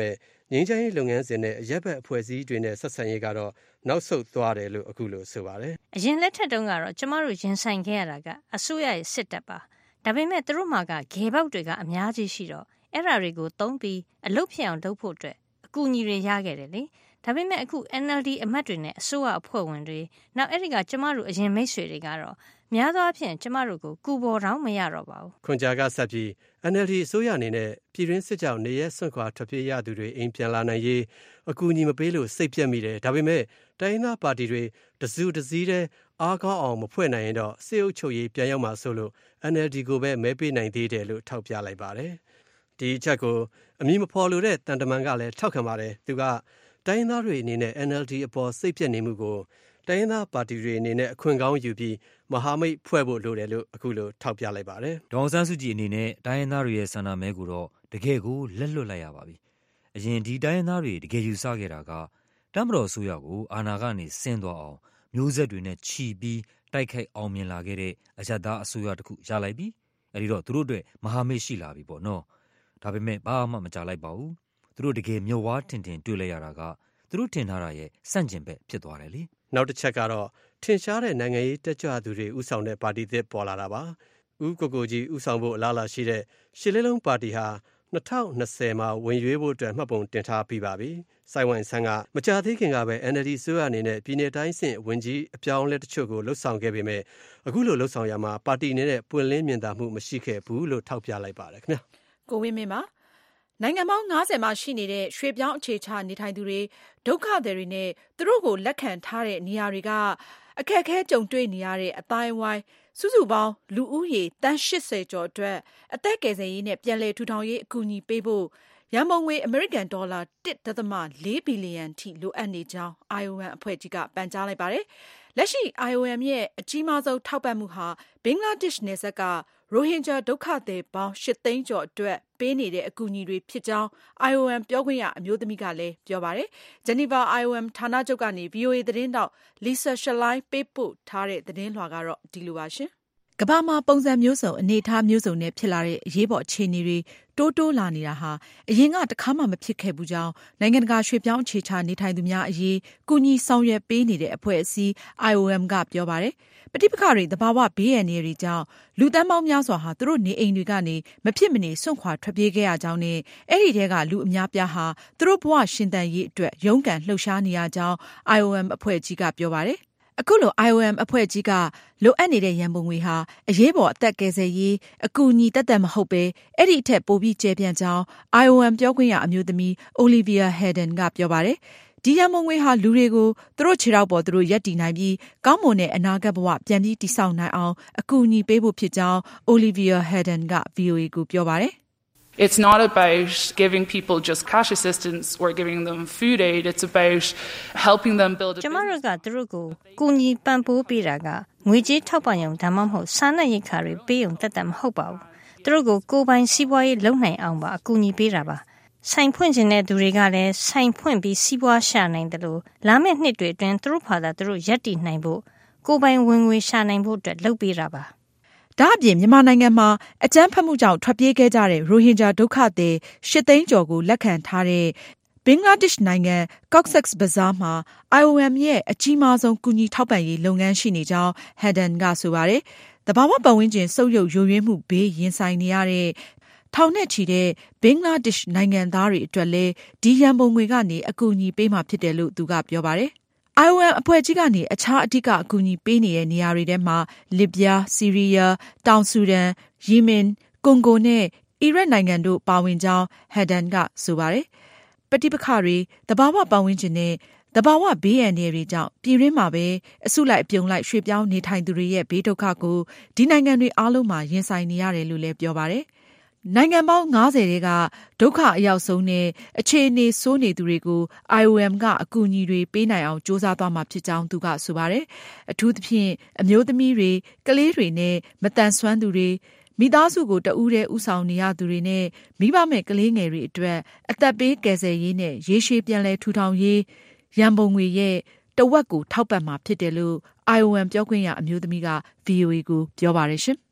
ငြိမ်းချမ်းရေးလုပ်ငန်းစဉ်နဲ့အရက်ဘက်အဖွဲ့အစည်းတွေနဲ့ဆက်ဆံရေးကတော့နောက်ဆုတ်သွားတယ်လို့အခုလိုဆိုပါတယ်အရင်လက်ထက်တုန်းကတော့ကျမတို့ရင်ဆိုင်ခဲ့ရတာကအစိုးရရဲ့စစ်တပ်ပါဒါပေမဲ့သူတို့မှာကဂေပေါက်တွေကအများကြီးရှိတော့အဲ့ဓာတွေကိုသုံးပြီးအလုပ်ဖြစ်အောင်လုပ်ဖို့အတွက်အကူအညီတွေရခဲ့တယ်လေဒါပေမဲ့အခု N L D အမတ်တွေနဲ့အစိုးရအဖွဲ့ဝင်တွေနောက်အဲ့ဒီကကျမတို့အရင်မိတ်ဆွေတွေကတော့များသောအားဖြင့်ကျမတို့ကိုကူပေါ်တောင်မရတော့ပါဘူးခွန်ကြာကဆက်ပြီး N L D အစိုးရအနေနဲ့ပြည်တွင်းစစ်ကြောင့်နေရဲဆွန့်ခွာထွက်ပြေးရသူတွေအိမ်ပြန်လာနိုင်ရေးအကူအညီမပေးလို့စိတ်ပြတ်မိတယ်ဒါပေမဲ့တိုင်းရင်းသားပါတီတွေတစုတစည်းတည်းအားကောင်းအောင်မဖွဲ့နိုင်ရင်တော့စစ်အုပ်ချုပ်ရေးပြန်ရောက်မှာဆိုလို့ N L D ကိုပဲမဲပေးနိုင်သေးတယ်လို့ထောက်ပြလိုက်ပါတယ်ဒီအချက်ကိုအမည်မဖော်လိုတဲ့တန်တမန်ကလည်းထောက်ခံပါတယ်သူကတိုင်းရင်းသားတွေအနေနဲ့ N L D အပေါ်စိတ်ပြတ်နေမှုကိုတိုင်းရင်းသားပါတီတွေအနေနဲ့အခွင့်ကောင်းယူပြီးမဟာမိတ်ဖွဲ့ဖို့လိုတယ်လို့အခုလိုထောက်ပြလိုက်ပါတယ်ဒေါ်အောင်ဆန်းစုကြည်အနေနဲ့တိုင်းရင်းသားတွေရဲ့ဆန္ဒမဲကိုတော့တကယ်ကိုလက်လွတ်လိုက်ရပါပြီအရင်ဒီတိုင်းရင်းသားတွေတကယ်ယူဆခဲ့တာကတမတော်ဆိုရကိုအာဏာကနေဆင်းသွားအောင်မျိုးဆက်တွေနဲ့ချီပြီးတိုက်ခိုက်အောင်မြင်လာခဲ့တဲ့အယက်သားအစိုးရတစ်ခုရလိုက်ပြီးအဲဒီတော့သူတို့အတွက်မဟာမိတ်ရှိလာပြီပေါ့နော်ဒါပေမဲ့ဘာမှမကြလိုက်ပါဘူးသူတို့တကယ်မျက်ဝါးထင်ထင်တွေ့လိုက်ရတာကသူတို့ထင်ထားတာရဲ့စန့်ကျင်ဘက်ဖြစ်သွားတယ်လေနောက်တစ်ချက်ကတော့ထင်ရှားတဲ့နိုင်ငံရေးတက်ကြွသူတွေဥဆောင်တဲ့ပါတီသစ်ပေါ်လာတာပါဦးကိုကိုကြီးဥဆောင်ဖို့အလားအလာရှိတဲ့ရှစ်လေးလုံးပါတီဟာ၂၀၂၀မှာဝင်ရွေးဖို့အတွက်မှတ်ပုံတင်ထားပြီးပါပြီစိုင်းဝိုင်ဆန်းကမကြာသေးခင်ကပဲ N L D ဆိုရအနေနဲ့ပြည်내တိုင်းဆင့်ဝင်ကြီးအပြောင်းလဲတချို့ကိုလှုပ်ဆောင်ခဲ့ပေမဲ့အခုလိုလှုပ်ဆောင်ရမှာပါတီအနေနဲ့ပွင့်လင်းမြင်သာမှုမရှိခဲ့ဘူးလို့ထောက်ပြလိုက်ပါတယ်ခင်ဗျာကိုဝင်းမင်းပါနိုင်ငံပေါင်း၅၀မှာရှိနေတဲ့ရွှေပြောင်းအခြေချနေထိုင်သူတွေဒုက္ခသည်တွေနဲ့သူတို့ကိုလက်ခံထားတဲ့နေရာတွေကအခက်အခဲကြုံတွေ့နေရတဲ့အတိုင်းဝိုင်းစုစုပေါင်းလူဦးရေတန်း၈၀ကျော်အတွက်အသက်ကယ်ဆယ်ရေးနဲ့ပြန်လည်ထူထောင်ရေးအကူအညီပေးဖို့ရန်ပုံငွေအမေရိကန်ဒေါ်လာတစ်ဒသမလေးဘီလီယံထိလိုအပ်နေကြောင်း I O M အဖွဲ့ကြီးကပန်ကြားလိုက်ပါတယ်။လက်ရှိ I O M ရဲ့အကြီးမားဆုံးထောက်ပံ့မှုဟာဘင်္ဂလားဒေ့ရှ်နယ်စပ်ကရိုဟင်ဂျာဒုက္ခသည်ပေါင်း၈သိန်းကျော်အတွက်ပေးနေတဲ့အကူအညီတွေဖြစ်ကြောင်း I O M ပြောခွင့်ရအမျိုးသမီးကလည်းပြောပါတယ်။ Geneva I O M ဌာနချုပ်ကနေ V O A သတင်းတောက် Lisa Schlein ပေးပို့ထားတဲ့သတင်းလွှာကတော့ဒီလိုပါရှင်။ကမ္ဘာမှာပုံစံမျိုးစုံအနေအထားမျိုးစုံနဲ့ဖြစ်လာတဲ့အရေးပေါ်အခြေအနေတွေတိုးတိုးလာနေတာဟာအရင်ကတခါမှမဖြစ်ခဲ့ဘူးကြောင်းနိုင်ငံတကာရွှေ့ပြောင်းအခြေချနေထိုင်သူများအရေးကူညီဆောင်ရွက်ပေးနေတဲ့အဖွဲ့အစည်း I O M ကပြောပါတယ်။ပဋိပက္ခတွေသဘာဝဘေးအန္တရာယ်တွေကြောင့်လူသန်းပေါင်းများစွာဟာသူတို့နေအိမ်တွေကနေမဖြစ်မနေစွန့်ခွာထွက်ပြေးခဲ့ရကြောင်းနဲ့အဲ့ဒီထဲကလူအများပြားဟာသူတို့ဘဝရှင်သန်ရေးအတွက်ရုန်းကန်လှုပ်ရှားနေရကြောင်း I O M အဖွဲ့ကြီးကပြောပါတယ်။အခုလို I O M အဖွဲ့ကြီးကလိုအပ်နေတဲ့ရန်ပုံငွေဟာအရေးပေါ်အသက်ကယ်ဆယ်ရေးအကူအညီတက်တက်မဟုတ်ပဲအဲ့ဒီအထက်ပိုပြီးကျယ်ပြန့်ကြောင်း I O M ပြောခွင့်ရအမျိုးသမီး Olivia Hedden ကပြောပါတယ်။ဒီရန်ပုံငွေဟာလူတွေကိုသူတို့ခြေထောက်ပေါ်သူတို့ရပ်တည်နိုင်ပြီးကောင်းမွန်တဲ့အနာဂတ်ဘဝပြန်ပြီးတည်ဆောက်နိုင်အောင်အကူအညီပေးဖို့ဖြစ်ကြောင်း Olivia Hedden က V O A ကိုပြောပါတယ်။ It's not about giving people just cash assistance or giving them food aid. It's about helping them build a business. ကျမတို့ကသူတို့ကိုကူညီပံ့ပိုးပေးတာကငွေကြေးထောက်ပံ့ရုံဒါမှမဟုတ်စားနပ်ရိက္ခာတွေပေးုံတက်တက်မဟုတ်ပါဘူး။သူတို့ကိုကိုယ်ပိုင်စီးပွားရေးလုပ်နိုင်အောင်ပါအကူအညီပေးတာပါ။ဆိုင်ဖွင့်ခြင်းတဲ့သူတွေကလည်းဆိုင်ဖွင့်ပြီးစီးပွားရှာနိုင်တယ်လို့လာမယ့်နှစ်တွေအတွင်းသူတို့ဘာသာသူတို့ရပ်တည်နိုင်ဖို့ကိုယ်ပိုင်ဝင်ငွေရှာနိုင်ဖို့အတွက်လုပ်ပေးတာပါ။ဒါအပြင်မြန်မာနိုင်ငံမှာအကြမ်းဖက်မှုကြောင့်ထွက်ပြေးခဲ့ကြတဲ့ရိုဟင်ဂျာဒုက္ခသည်၈သိန်းကျော်ကိုလက်ခံထားတဲ့ဘင်္ဂလားဒေ့ရှ်နိုင်ငံ Cox's Bazar မှာ I O M ရဲ့အကြီးမားဆုံးကူညီထောက်ပံ့ရေးလုပ်ငန်းရှိနေကြောင်း Hedden ကဆိုပါတယ်။သဘာဝပတ်ဝန်းကျင်ဆုတ်ယုတ်ယိုယွင်းမှုဘေးရင်ဆိုင်နေရတဲ့ထောင်နဲ့ချီတဲ့ဘင်္ဂလားဒေ့ရှ်နိုင်ငံသားတွေအတွက်လည်းဒီရန်ပုံငွေကနေအကူအညီပေးမှာဖြစ်တယ်လို့သူကပြောပါတယ်။ I O M အဖွဲ့ကြီးကနေအခြားအဓိကအကူအညီပေးနေတဲ့နေရာတွေထဲမှာလစ်ဗျား၊ဆီးရီးယား၊တောင်ဆူဒန်၊ယီမင်၊ကွန်ဂိုနဲ့အီရတ်နိုင်ငံတို့ပါဝင်ကြောင်း Hedden ကဆိုပါတယ်။ပဋိပက္ခတွေသဘာဝပတ်ဝန်းကျင်နဲ့သဘာဝဘေးအန္တရာယ်တွေကြောင့်ပြည်တွင်းမှာပဲအစုလိုက်အပြုံလိုက်ရွှေ့ပြောင်းနေထိုင်သူတွေရဲ့ဘေးဒုက္ခကိုဒီနိုင်ငံတွေအားလုံးမှာရင်ဆိုင်နေရတယ်လို့လည်းပြောပါတယ်။နိုင်ငံပေါင်း၅၀ထဲကဒုက္ခအရောက်ဆုံးနဲ့အခြေအနေဆိုးနေသူတွေကို I O M ကအကူအညီတွေပေးနိုင်အောင်ကြိုးစားသွားမှာဖြစ်ကြောင်းသူကဆိုပါတယ်။အထူးသဖြင့်အမျိုးသမီးတွေ၊ကလေးတွေနဲ့မသန်စွမ်းသူတွေမိသားစုကိုတဦးတည်းဦးဆောင်နေရသူတွေနဲ့မိဘမဲ့ကလေးငယ်တွေအတွက်အသက်ပေးကယ်ဆယ်ရေးနဲ့ရေရှည်ပြန်လည်ထူထောင်ရေးရန်ပုံငွေရဲ့တဝက်ကိုထောက်ပံ့မှာဖြစ်တယ်လို့ I O M ပြောခွင့်ရအမျိုးသမီးက V O A ကိုပြောပါတယ်ရှင်။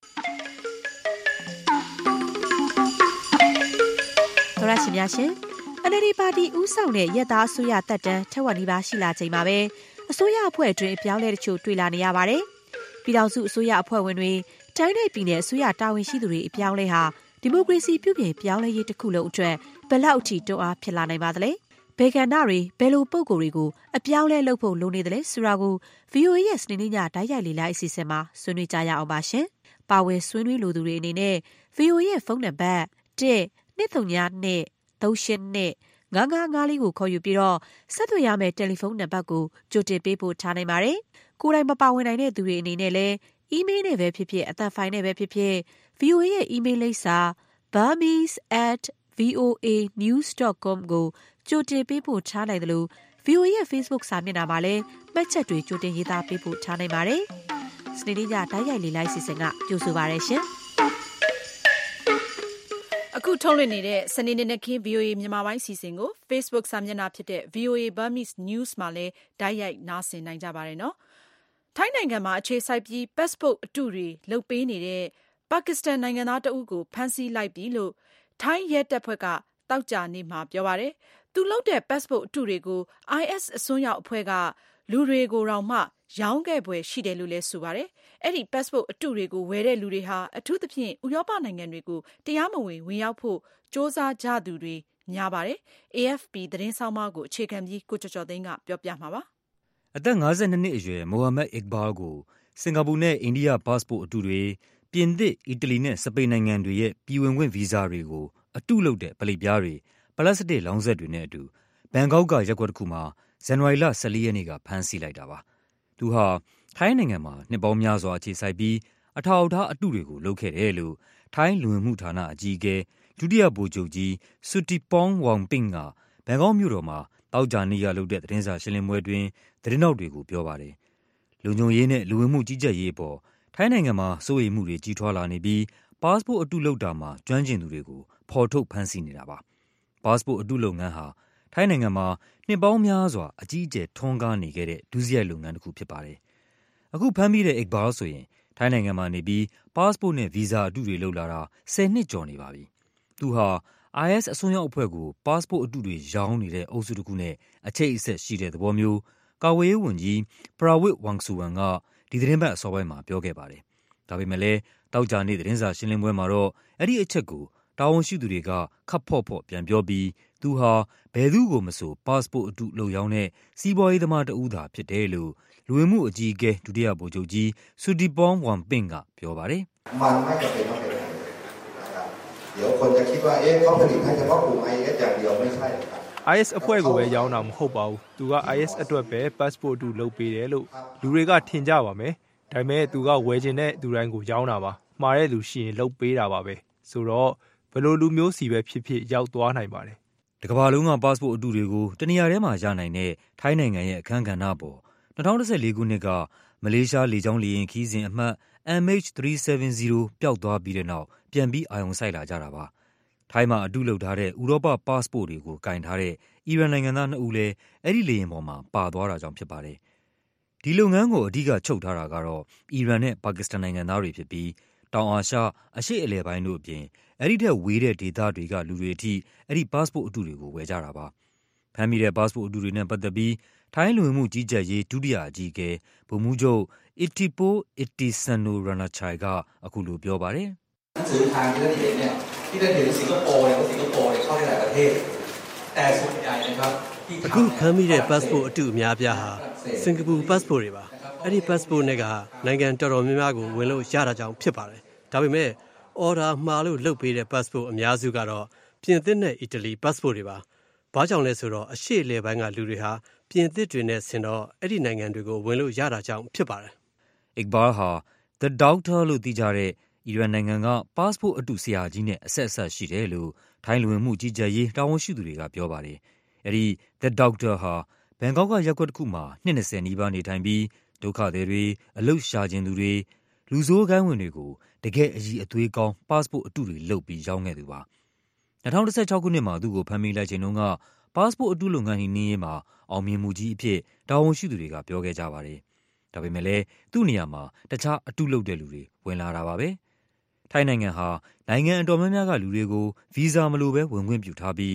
တော်ရရှိပြရှင် N L D ပါတီဦးဆောင်တဲ့ရက်သားအစိုးရတပ်တန်းထက်ဝက်နီးပါးရှိလာချိန်မှာပဲအစိုးရအဖွဲ့အတွင်းအပြောင်းလဲတချို့တွေ့လာနေရပါတယ်။ပြည်ထောင်စုအစိုးရအဖွဲ့ဝင်တွေတိုင်းဒေသပြည်နယ်အစိုးရတာဝန်ရှိသူတွေအပြောင်းလဲဟာဒီမိုကရေစီပြုပြင်ပြောင်းလဲရေးတစ်ခုလုံးအတွက်ဘယ်လောက်အထိတွန်းအားဖြစ်လာနိုင်ပါသလဲ။ဘယ်ကဏ္ဍတွေဘယ်လိုပုံကိုယ်တွေကိုအပြောင်းလဲလုပ်ဖို့လိုနေတယ်လဲဆိုတာကို V O A ရဲ့စနေနေ့ညတိုက်ရိုက်လေ့လာအစီအစဉ်မှာဆွေးနွေးကြရအောင်ပါရှင်။ပါဝင်ဆွေးနွေးလိုသူတွေအနေနဲ့ V O A ရဲ့ဖုန်းနံပါတ်တစ် နှစ်သုံးညာနှစ် သုံးရှစ်နှစ် ငါးငါးငါးလေးကိုခေါ်ယူပြီးတော့ဆက်သွယ်ရမယ့်တယ်လီဖုန်းနံပါတ်ကိုကြိုတင်ပေးဖို့ထားနိုင်ပါတယ်။ကိုယ်တိုင်မပါဝင်နိုင်တဲ့သူတွေအနေနဲ့လည်းအီးမေးလ်နဲ့ပဲဖြစ်ဖြစ်အသံဖိုင်နဲ့ပဲဖြစ်ဖြစ် V O A ရဲ့အီးမေးလ်လိပ်စာ burmese at v o a news dot com ကိုကြိုတင်ပေးဖို့ထားနိုင်တယ်လို့ V O A ရဲ့ Facebook စာမျက်နှာမှာလည်းမှတ်ချက်တွေကြိုတင်ရေးသားပေးဖို့ထားနိုင်ပါတယ်။စနေနေ့ညတိုက်ရိုက်လေ့လာစီစဉ်ကကြိုဆိုပါရရှင်။အခုထုတ်လွှင့်နေတဲ့စနေနေ့နဲ့ခင်း V O A မြန်မာပိုင်းစီစဉ်ကို Facebook စာမျက်နှာဖြစ်တဲ့ V O A Burmese News မှာလည်းတိုက်ရိုက်နားဆင်နိုင်ကြပါတယ်နော်။ထိုင်းနိုင်ငံမှာအခြေစိုက်ပြီး passport အတုတွေလုပ်ပေးနေတဲ့ပါကစ္စတန်နိုင်ငံသားတဦးကိုဖမ်းဆီးလိုက်ပြီလို့ထိုင်းရဲတပ်ဖွဲ့ကတောက်ကြနေ့မှာပြောပါတယ်။သူလုပ်တဲ့ passport အတုတွေကို I S အစွန်းရောက်အဖွဲ့ကလူတွေကိုတောင်မှရောင်းခဲ့ပွဲရှိတယ်လို့လည်းဆိုပါတယ်။အဲ့ဒီ passport အတုတွေကိုဝယ်တဲ့လူတွေဟာအထူးသဖြင့်ဥရောပနိုင်ငံတွေကိုတရားမဝင်ဝင်ရောက်ဖို့စ조사ကြသူတွေများပါတယ်။ A F P သတင်းဆောင်မကိုအခြေခံပြီးကိုကျော်ကျော်သိန်းကပြောပြမှာပါ။အသက်၅၂နှစ်အရွယ်မိုဟာမက်အစ်ဘာကိုစင်ကာပူနဲ့အိန္ဒိယ passport အတုတွေပြင်သစ်၊အီတလီနဲ့စပိန်နိုင်ငံတွေရဲ့ပြည်ဝင်ခွင့်ဗီဇာတွေကိုအတုလုပ်တဲ့ပလိပြားတွေပလတ်စတစ်လောင်းစက်တွေနဲ့အတူဘန်ကောက်ကရပ်ကွက်တစ်ခုမှာဇန်နဝါရီလ၁၄ရက်နေ့ကဖမ်းဆီးလိုက်တာပါ။သူဟာထိုင်းနိုင်ငံမှာနှစ်ပေါင်းများစွာအခြေစိုက်ပြီးအထောက်အထားအတုတွေကိုလုပ်ခဲ့တယ်လို့ထိုင်းလူဝင်မှုဌာနအကြီးအကဲဒုတိယဗိုလ်ချုပ်ကြီးဆူတီပေါင်းဝမ်ပင်းကဘန်ကောက်မြို့တော်မှာတောက်ကြနေ့ကလုပ်တဲ့သတင်းစာရှင်းလင်းပွဲတွင်သတင်းတောက်တွေကိုပြောပါတယ်။လုံခြုံရေးနဲ့လူဝင်မှုကြီးကြပ်ရေးအပေါ်ထိုင်းနိုင်ငံမှာစိုးရိမ်မှုတွေကြီးထွားလာနေပြီးပါစပို့အတုလုပ်တာမှာကျွမ်းကျင်သူတွေကိုဖော်ထုတ်ဖမ်းဆီးနေတာပါ။ပါစပို့အတုလုပ်ငန်းဟာထိုင်းနိုင်ငံမှာနှစ်ပေါင်းများစွာအကြီးအကျယ်ထွန်းကားနေခဲ့တဲ့ဒုစရိုက်လုပ်ငန်းတစ်ခုဖြစ်ပါတယ်။အခုဖမ်းမိတဲ့ Iqbal ဆိုရင်ထိုင်းနိုင်ငံမှာနေပြီးပါစပို့နဲ့ဗီဇာအတုတွေလုပ်လာတာဆယ်နှစ်ကျော်နေပါပြီ။သူဟာ I S အစွန်းရောက်အဖွဲ့ကိုပါစပို့အတုတွေရောင်းနေတဲ့အုပ်စုတစ်ခုနဲ့အချိတ်အဆက်ရှိတဲ့သဘောမျိုးကာကွယ်ရေးဝန်ကြီးပရာဝစ်ဝမ်ဆူဝမ်ကဒီသတင်းပတ်အစောပိုင်းမှာပြောခဲ့ပါတယ်။ဒါပေမဲ့လည်းတောက်ကြနေ့သတင်းစာရှင်းလင်းပွဲမှာတော့အဲ့ဒီအချက်ကိုတာဝန်ရှိသူတွေကခပ်ဖော့ဖော့ပြန်ပြောပြီးသူဟာဘယ်သူကိုမဆိုပါစပို့အတုလုပ်ရောင်းတဲ့စီးပွားရေးသမားတဦးသာဖြစ်တယ်လို့လူဝင်မှုအကြီးအကဲဒုတိယဗိုလ်ချုပ်ကြီးဆူတီပေါင်းဝမ်ပင်းကပြောပါတယ်။มันไม่จำเป็นต้องเป็นอย่างนี้นะครับเดี๋ยวคนจะคิดว่าเอ๊ะเขาผลิตให้เฉพาะกลุ่ม I S อย่างเดียวไม่ใช่ครับ I S အဖွဲ့ကိုပဲရောင်းတာမဟုတ်ပါဘူး။သူက I S အတွက်ပဲ passport အတုလုပ်ပေးတယ်လို့လူတွေကထင်ကြပါမယ်။ဒါပေမဲ့သူကဝယ်ချင်တဲ့သူတိုင်းကိုရောင်းတာပါ။မှားတဲ့လူရှိရင်လုပ်ပေးတာပါပဲ။ဆိုတော့ဘယ်လိုလူမျိုးစီပဲဖြစ်ဖြစ်ရောက်သွားနိုင်ပါတယ်။တကမ္ဘာလုံးက passport အတုတွေကိုတနေရာထဲမှာရနိုင်တဲ့ထိုင်းနိုင်ငံရဲ့အခန်းကဏ္ဍပေါ်၂၀၁၄ခုနှစ်ကမလေးရှားလေကြောင်းလေယာဉ်ခီးစဉ်အမှတ် M H three seventy ပျောက်သွားပြီးတဲ့နောက်ပြန်ပြီးအာရုံစိုက်လာကြတာပါ။ထိုင်းမှာအတုလုပ်ထားတဲ့ဥရောပ passport တွေကိုကင်ထားတဲ့အီရန်နိုင်ငံသားနှစ်ဦးလည်းအဲ့ဒီလေယာဉ်ပေါ်မှာပါသွားတာကြောင့်ဖြစ်ပါတယ်။ဒီလုပ်ငန်းကိုအဓိကချုပ်ထားတာကတော့အီရန်နဲ့ပါကစ္စတန်နိုင်ငံသားတွေဖြစ်ပြီးတောင်အာရှအရှေ့အလယ်ပိုင်းတို့အပြင်အဲ့ဒီထက်ဝေးတဲ့ဒေသတွေကလူတွေအထိအဲ့ဒီ passport အတုတွေကိုဝယ်ကြတာပါ။ဖမ်းမိတဲ့ passport အတုတွေနဲ့ပတ်သက်ပြီးထိုင်းလူဝင်မှုကြီးကြပ်ရေးဒုတိယအကြီးအကဲဗိုလ်မှူးချုပ်အစ်တီပိုအစ်တီဆန်နိုရနာချိုင်ကအခုလိုပြောပါတယ်။สื่อทางที่ได้เห็นเนี่ยที่ได้เห็นสิงคโปร์เนี่ยสิงคโปร์เนี่ยเข้าได้หลายประเทศแต่ส่วนใหญ่นะครับအခုဖမ်းမိတဲ့ passport အတုအများပြားဟာစင်ကာပူ passport တွေပါအဲ့ဒီ passport တွေကနိုင်ငံတော်တော်များများကိုဝင်လို့ရတာကြောင့်ဖြစ်ပါတယ်ဒါပေမဲ့ order မှားလို့လုပ်ပေးတဲ့ passport အများစုကတော့ပြင်သစ်နဲ့အီတလီ passport တွေပါဘာကြောင့်လဲဆိုတော့အရှေ့အလယ်ပိုင်းကလူတွေဟာပြင်သစ်တွေနဲ့ဆင်တော့အဲ့ဒီနိုင်ငံတွေကိုဝင်လို့ရတာကြောင့်ဖြစ်ပါတယ်။ Iqbal ဟာ The Doctor လို့သိကြတဲ့အီရန်နိုင်ငံက passport အတုဆရာကြီးနဲ့အဆက်အဆက်ရှိတယ်လို့ထိုင်းလူဝင်မှုကြီးကြပ်ရေးတာဝန်ရှိသူတွေကပြောပါတယ်။အဲ့ဒီ The Doctor ဟာဘန်ကောက်ကရပ်ကွက်တစ်ခုမှာနှစ်၂၀နီးပါးနေထိုင်ပြီးဒုက္ခသည်တွေအလုပ်ရှာကျင်သူတွေလူဆိုးကိုင်းဝင်တွေကိုတကယ်အကြီးအသွေးကောင်း passport အတုတွေလုပ်ပြီးရောင်းခဲ့သူပါ။၂၀၁၆ခုနှစ်မှာသူ့ကိုဖမ်းမိလိုက်ချိန်တုန်းက passport အတုလုပ်ငန်းနှိမ်နင်းရေးမှာအောင်မြင်မှုကြီးအဖြစ်တာဝန်ရှိသူတွေကပြောခဲ့ကြပါတယ်။ဒါပေမဲ့လည်းသူ့နေရာမှာတခြားအတုလုပ်တဲ့လူတွေဝင်လာတာပါပဲ။ထိုင်းနိုင်ငံဟာနိုင်ငံအတော်များများကလူတွေကိုဗီဇာမလိုဘဲဝင်ခွင့်ပြုထားပြီး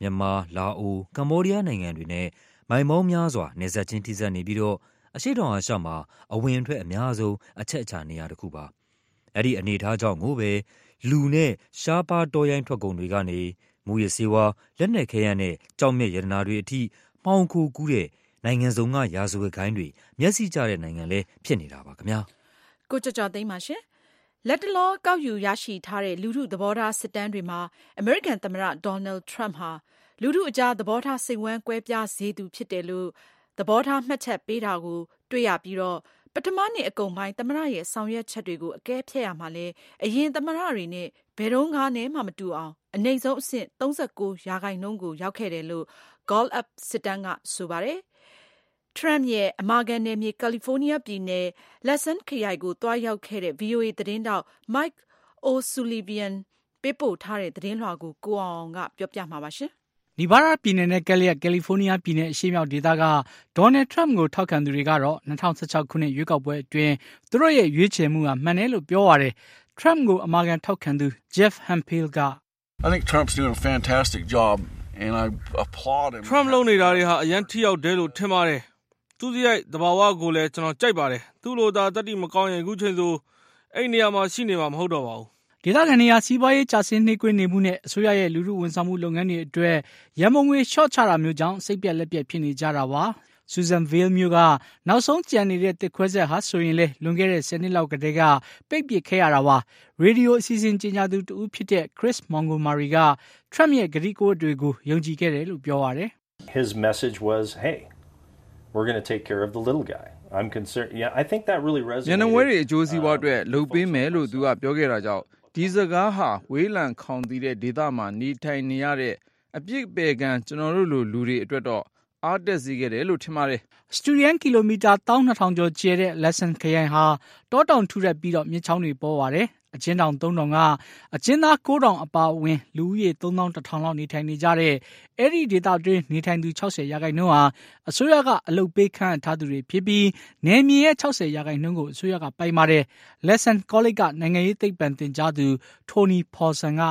မြန်မာ၊လာအို၊ကမ္ဘောဒီးယားနိုင်ငံတွေနဲ့မိုင်ပေါင်းများစွာနယ်စပ်ချင်းထိစပ်နေပြီးတော့အရှေ့တောင်အာရှမှာအဝင်အထွက်အများဆုံးအချက်အခြာနေရာတစ်ခုပါ။အဲ့ဒီအနေအထားကြောင့်ကိုပဲလူနဲ့ရှားပါးတောရိုင်းထွက်ကုန်တွေကနေမူရစေဝါလက်နက်ခဲယမ်းနဲ့ကြောက်မြက်ရတနာတွေအထိမှောင်ခိုကူးတဲ့နိုင်ငံစုံကရာဇဝတ်ဂိုင်းတွေမျက်စိကျတဲ့နိုင်ငံလည်းဖြစ်နေတာပါခင်ဗျာကိုကြော်ကြော်သိမ်းပါရှင်လက်တလောကောက်ယူရရှိထားတဲ့လူထုသဘောထားစစ်တမ်းတွေမှာအမေရိကန်သမ္မတဒေါ်နယ်ထရမ့်ဟာလူထုအကြားသဘောထားစိတ်ဝမ်းကွဲပြားစေသူဖြစ်တယ်လို့သဘောထားမှတ်ချက်ပေးတာကိုတွေ့ရပြီးတော့ပထမနှစ်အကုန်ပိုင်းသမ္မတရဲ့ဆောင်ရွက်ချက်တွေကိုအကဲဖြတ်ရမှာလဲအရင်သမ္မတတွေနဲ့ဘယ်တော့မှမှမတူအောင်အနိမ့်ဆုံးအဆင့်သုံးဆယ့်ကိုရာခိုင်နှုန်းကိုရောက်ခဲ့တယ်လို့ Gallup စစ်တမ်းကဆိုပါတယ်ထရမ့်ရဲ့အမာခံနယ်မြေကယ်လီဖိုးနီးယားပြည်နယ်လက်ဆန်ခရိုင်ကိုတွားရောက်ခဲ့တဲ့ ဗွီအိုအေသတင်းတောက် Mike O'Sullivan ပေးပို့ထားတဲ့သတင်းလွှာကိုကိုအောင်ကပြောပြမှာပါရှင်နီဗားဒါးပြည်နယ်နဲ့ကယ်လီကယ်လီဖိုးနီးယားပြည်နယ်အရှေ့မြောက်ဒေသကဒေါ်နယ်ထရမ့်ကိုထောက်ခံသူတွေကတော့၂၀၁၆ခုနှစ်ရွေးကောက်ပွဲအတွင်းသူတို့ရဲ့ရွေးချယ်မှုကမှန်တယ်လို့ပြောပါတယ်ထရမ့်ကိုအမာခံထောက်ခံသူ Jeff Hemphill က I think Trump's doing a fantastic job and I applaud him. Trump လုပ်နေတာတွေဟာအရန်ထိရောက်တယ်လို့ထင်ပါတယ်သူစရိုက်သဘာဝကိုလည်းကျွန်တော်ကြိုက်ပါတယ်သူ့လိုသာတတိမကောင်းရင်အခုချိန်ဆိုအဲ့နေရာမှာရှိနေမှာမဟုတ်တော့ပါဘူးဒေသခံတွေဟာစီးပွားရေးကျဆင်းနှိမ့်ကွေးနေမှုနဲ့အစိုးရရဲ့လူထုဝန်ဆောင်မှုလုပ်ငန်းတွေအတွက်ရန်ပုံငွေရှော့ချတာမျိုးကြောင့်စိတ်ပြက်လက်ပြက်ဖြစ်နေကြတာပါဆူဇန်ဗေးလ်မျိုးကနောက်ဆုံးကြံနေတဲ့တစ်ခွဲဆက်ဟာဆိုရင်လေလွန်ခဲ့တဲ့ဆယ်နှစ်လောက်ကတည်းကပိတ်ပစ်ခဲ့ရတာပါရေဒီယိုအစီအစဉ်ကြေညာသူတူဖြစ်တဲ့ Chris Montgomery က Trump ရဲ့ဂတိကဝတ်တွေကိုယုံကြည်ခဲ့တယ်လို့ပြောပါတယ် His message was hey we're going to take care of the little guy I'm concerned yeah I think that really resonated ညနေဝဲတွေအကျိုးစီးပွားအတွက်လှုပ်ပေးမယ်လို့သူကပြောခဲ့တာကြောင့်ဒီစကားဟာဝေးလံခေါင်သီးတဲ့ဒေသမှာနေထိုင်နေရတဲ့အပြစ်ပယ်ကံကျွန်တော်တို့လိုလူတွေအတွက်တော့အားတက်စေခဲ့တယ်လို့ထင်ပါတယ်စတူဒီယန်ကီလိုမီတာ၁၂၀၀၀ကျော်ကျယ်တဲ့လက်ဆန်ခရိုင်ဟာတောတောင်ထူထပ်ပြီးတော့မြစ်ချောင်းတွေပေါ်ပါတယ်အချင်းတောင်သုံးတောင်ကအချင်းသားကိုးတောင်အပါအဝင်လူဦးရေသုံးသောင်းတစ်ထောင်လောက်နေထိုင်နေကြတဲ့အဲ့ဒီဒေသတွင်းနေထိုင်သူ၆၀ရာခိုင်နှုန်းဟာအစိုးရကအလုပ်ပေးခန့်ထားသူတွေဖြစ်ပြီးနယ်မြေရဲ့၆၀ရာခိုင်နှုန်းကိုအစိုးရကပိုင်ပါတယ်လက်ဆန်ကောလိပ်ကနိုင်ငံရေးသိပ္ပံသင်ကြားသူထိုနီဖော်ဆန်က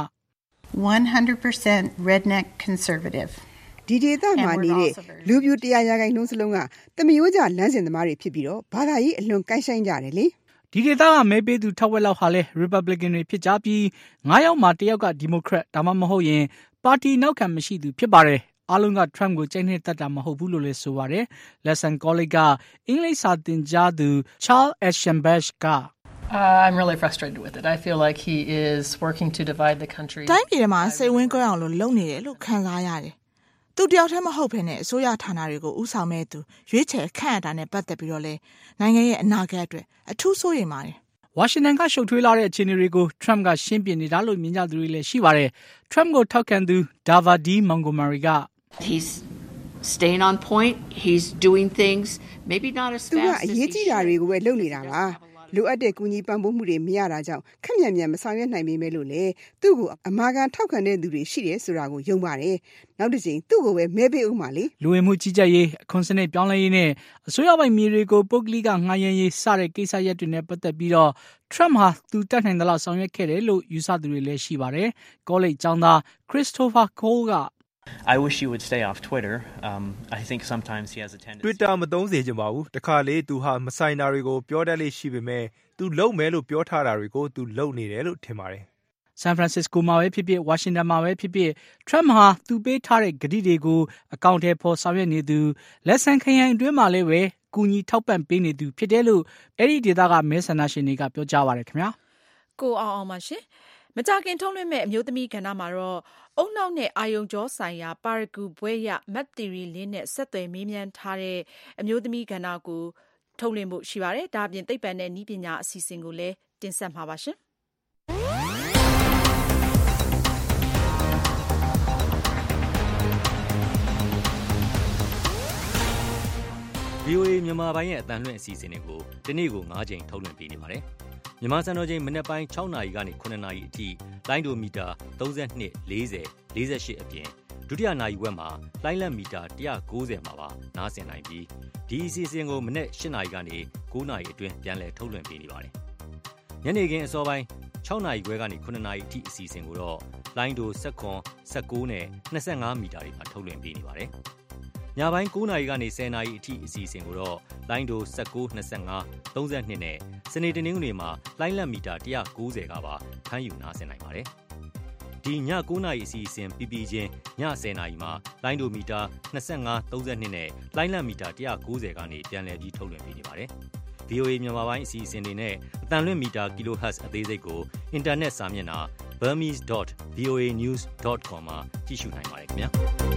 one hundred percent redneck conservative ဒီဒေသမှာနေတဲ့လူပြူတရာရာခိုင်နှုန်းစလုံးကတမယိုးကြလမ်းစဉ်သမားတွေဖြစ်ပြီးတော့ဘာသာရေးအလွန်ကိုင်းဆိုင်ကြတယ်လေဒီဒေသကမဲပေးသူထက်ဝက်လောက်ဟာလဲ Republican တွေဖြစ်ကြပြီးငါးယောက်မှာတစ်ယောက်က Democrat ဒါမှမဟုတ်ရင်ပါတီနောက်ခံမရှိသူဖြစ်ပါတယ်အားလုံးက Trump ကိုကြိုက်နှစ်သက်တာမဟုတ်ဘူးလို့လဲဆိုပါတယ် Lesson College ကအင်္ဂလိပ်စာသင်ကြားသူ Charles Eschenbach က Uh, I'm really frustrated with it. I feel like he is working to divide the country. တိုင်းပြည်မှာစိတ်ဝင်ကြအောင်လို့လုပ်နေတယ်လို့ခံစားရတယ်။သူတယောက်တည်းမဟုတ်ဘဲနဲ့အစိုးရဌာနတွေကိုဥဆောင်မဲ့သူရွေးချယ်ခန့်အပ်တာနဲ့ပတ်သက်ပြီးတော့လဲနိုင်ငံရဲ့အနာဂတ်အတွက်အထူးစိုးရိမ်ပါတယ်။ဝါရှင်တန်ကရှုပ်ထွေးလာတဲ့အခြေအနေတွေကို Trump ကရှင်းပြနေတာလို့မြင်ကြသူတွေလည်းရှိပါတယ်။ Trump ကိုထောက်ခံသူ Davadi Montgomery က He's staying on point. He's doing things maybe not as fast as he should. သူကအရေးကြီးတာတွေကိုပဲလုပ်နေတာပါ။လိုအပ်တဲ့ကူညီပံ့ပိုးမှုတွေမရတာကြောင့်ခက်မြန်မြန်မဆောင်ရွက်နိုင်ပေမဲ့လို့လေသူ့ကိုအမာခံထောက်ခံတဲ့သူတွေရှိတယ်ဆိုတာကိုယုံပါတယ်နောက်တစ်ချိန်သူ့ကိုပဲမဲပေးဦးမှာလေလူဝင်မှုကြီးကြပ်ရေးအခွန်စနစ်ပြောင်းလဲရေးနဲ့အစိုးရပိုင်မြေတွေကိုပုဂ္ဂလိကငှားရမ်းရေးစတဲ့ကိစ္စရပ်တွေနဲ့ပတ်သက်ပြီးတော့ Trump ဟာသူတတ်နိုင်သလောက်ဆောင်ရွက်ခဲ့တယ်လို့ယူဆသူတွေလည်းရှိပါတယ်ကောလိပ်ကျောင်းသား Christopher Cole က I wish you would stay off Twitter. Um, I think sometimes he has a tendency. Twitter မသုံးစေချင်ပါဘူး။တခါလေသူဟာမဆိုင်တာတွေကိုပြောတတ်လေးရှိပေမဲ့သူလုံမဲလို့ပြောထားတာတွေကိုသူလုံနေတယ်လို့ထင်ပါတယ်။ San Francisco မှာပဲဖြစ်ဖြစ်ဝါရှင်တန်မှာပဲဖြစ်ဖြစ် Trump ဟာသူပေးထားတဲ့ဂတိတွေကိုအကောင့်ထဲပေါ်ဆောင်ရွက်နေသူလက်ဆန်ခရိုင်အတွင်းမှာလည်းပဲကူညီထောက်ပံ့ပေးနေသူဖြစ်တယ်လို့အဲ့ဒီဒေသကမဲဆန္ဒရှင်တွေကပြောကြားပါတယ်ခင်ဗျာ။ကိုအောင်အောင်ပါရှင်။မကြခင်ထုတ်လွှင့်မဲ့အမျိုးသမီးကဏ္ဍမှာတော့အုံနောက်နဲ့အာယုံကြောဆိုင်ရာပါရဂူဘွဲရမတ်တီရီလင်းနဲ့ဆက်သွယ်မေးမြန်းထားတဲ့အမျိုးသမီးကဏ္ဍကိုထုတ်လွှင့်ဖို့ရှိပါတယ်။ဒါအပြင်သိပ္ပံနဲ့နည်းပညာအစီအစဉ်ကိုလည်းတင်ဆက်မှာပါရှင်။ဗီအိုအေ မြန်မာပိုင်းရဲ့အသံလွှင့်အစီအစဉ်တွေကိုဒီနေ့ကို၅ချိန်ထုတ်လွှင့်ပေးနေပါတယ်။မြန်မာစံတော်ချိန်မနက်ပိုင်း၆နာရီကနေ၇နာရီအထိလိုင်းဒိုမီတာ၃၂ ၄၀ ၄၈အပြင်ဒုတိယနာရီဝက်မှာလိုင်းလံမီတာ၁၉၀မှာပါနားဆင်နိုင်ပြီးဒီအစီအစဉ်ကိုမနက်၈နာရီကနေ၉နာရီအတွင်းပြန်လည်ထုတ်လွှင့်ပေးနေပါတယ်။ညနေခင်းအစောပိုင်း၆နာရီခွဲကနေ၇နာရီအထိအစီအစဉ်ကိုတော့လိုင်းဒို ၁၇, ၁၉နဲ့၂၅မီတာတွေမှာထုတ်လွှင့်ပေးနေပါတယ်။ညပိုင်း၉နာရီကနေ၁၀နာရီအထိအစီအစဉ်ကိုတော့လိုင်းဒို ၁၉, ၂၅, ၃၂နဲ့စနေတနင်္ဂနွေမှာလိုင်းလံမီတာ၁၉၀ကပါဖမ်းယူနားဆင်နိုင်ပါတယ်။ဒီည၉နာရီအစီအစဉ်ပြီးပြီးချင်းည၁၀နာရီမှာလိုင်းဒိုမီတာ၂၅, ၃၂နဲ့လိုင်းလံမီတာ၁၉၀ကနေပြန်လည်ပြီးထုတ်လွှင့်ပေးနေပါတယ်။ဗီအိုအေ မြန်မာပိုင်းအစီအစဉ်တွေနဲ့အသံလွှင့်မီတာ kilohertz အသေးစိတ်ကိုအင်တာနက်စာမျက်နှာ burmese dot v o a news dot com မှာကြည့်ရှုနိုင်ပါတယ်ခင်ဗျာ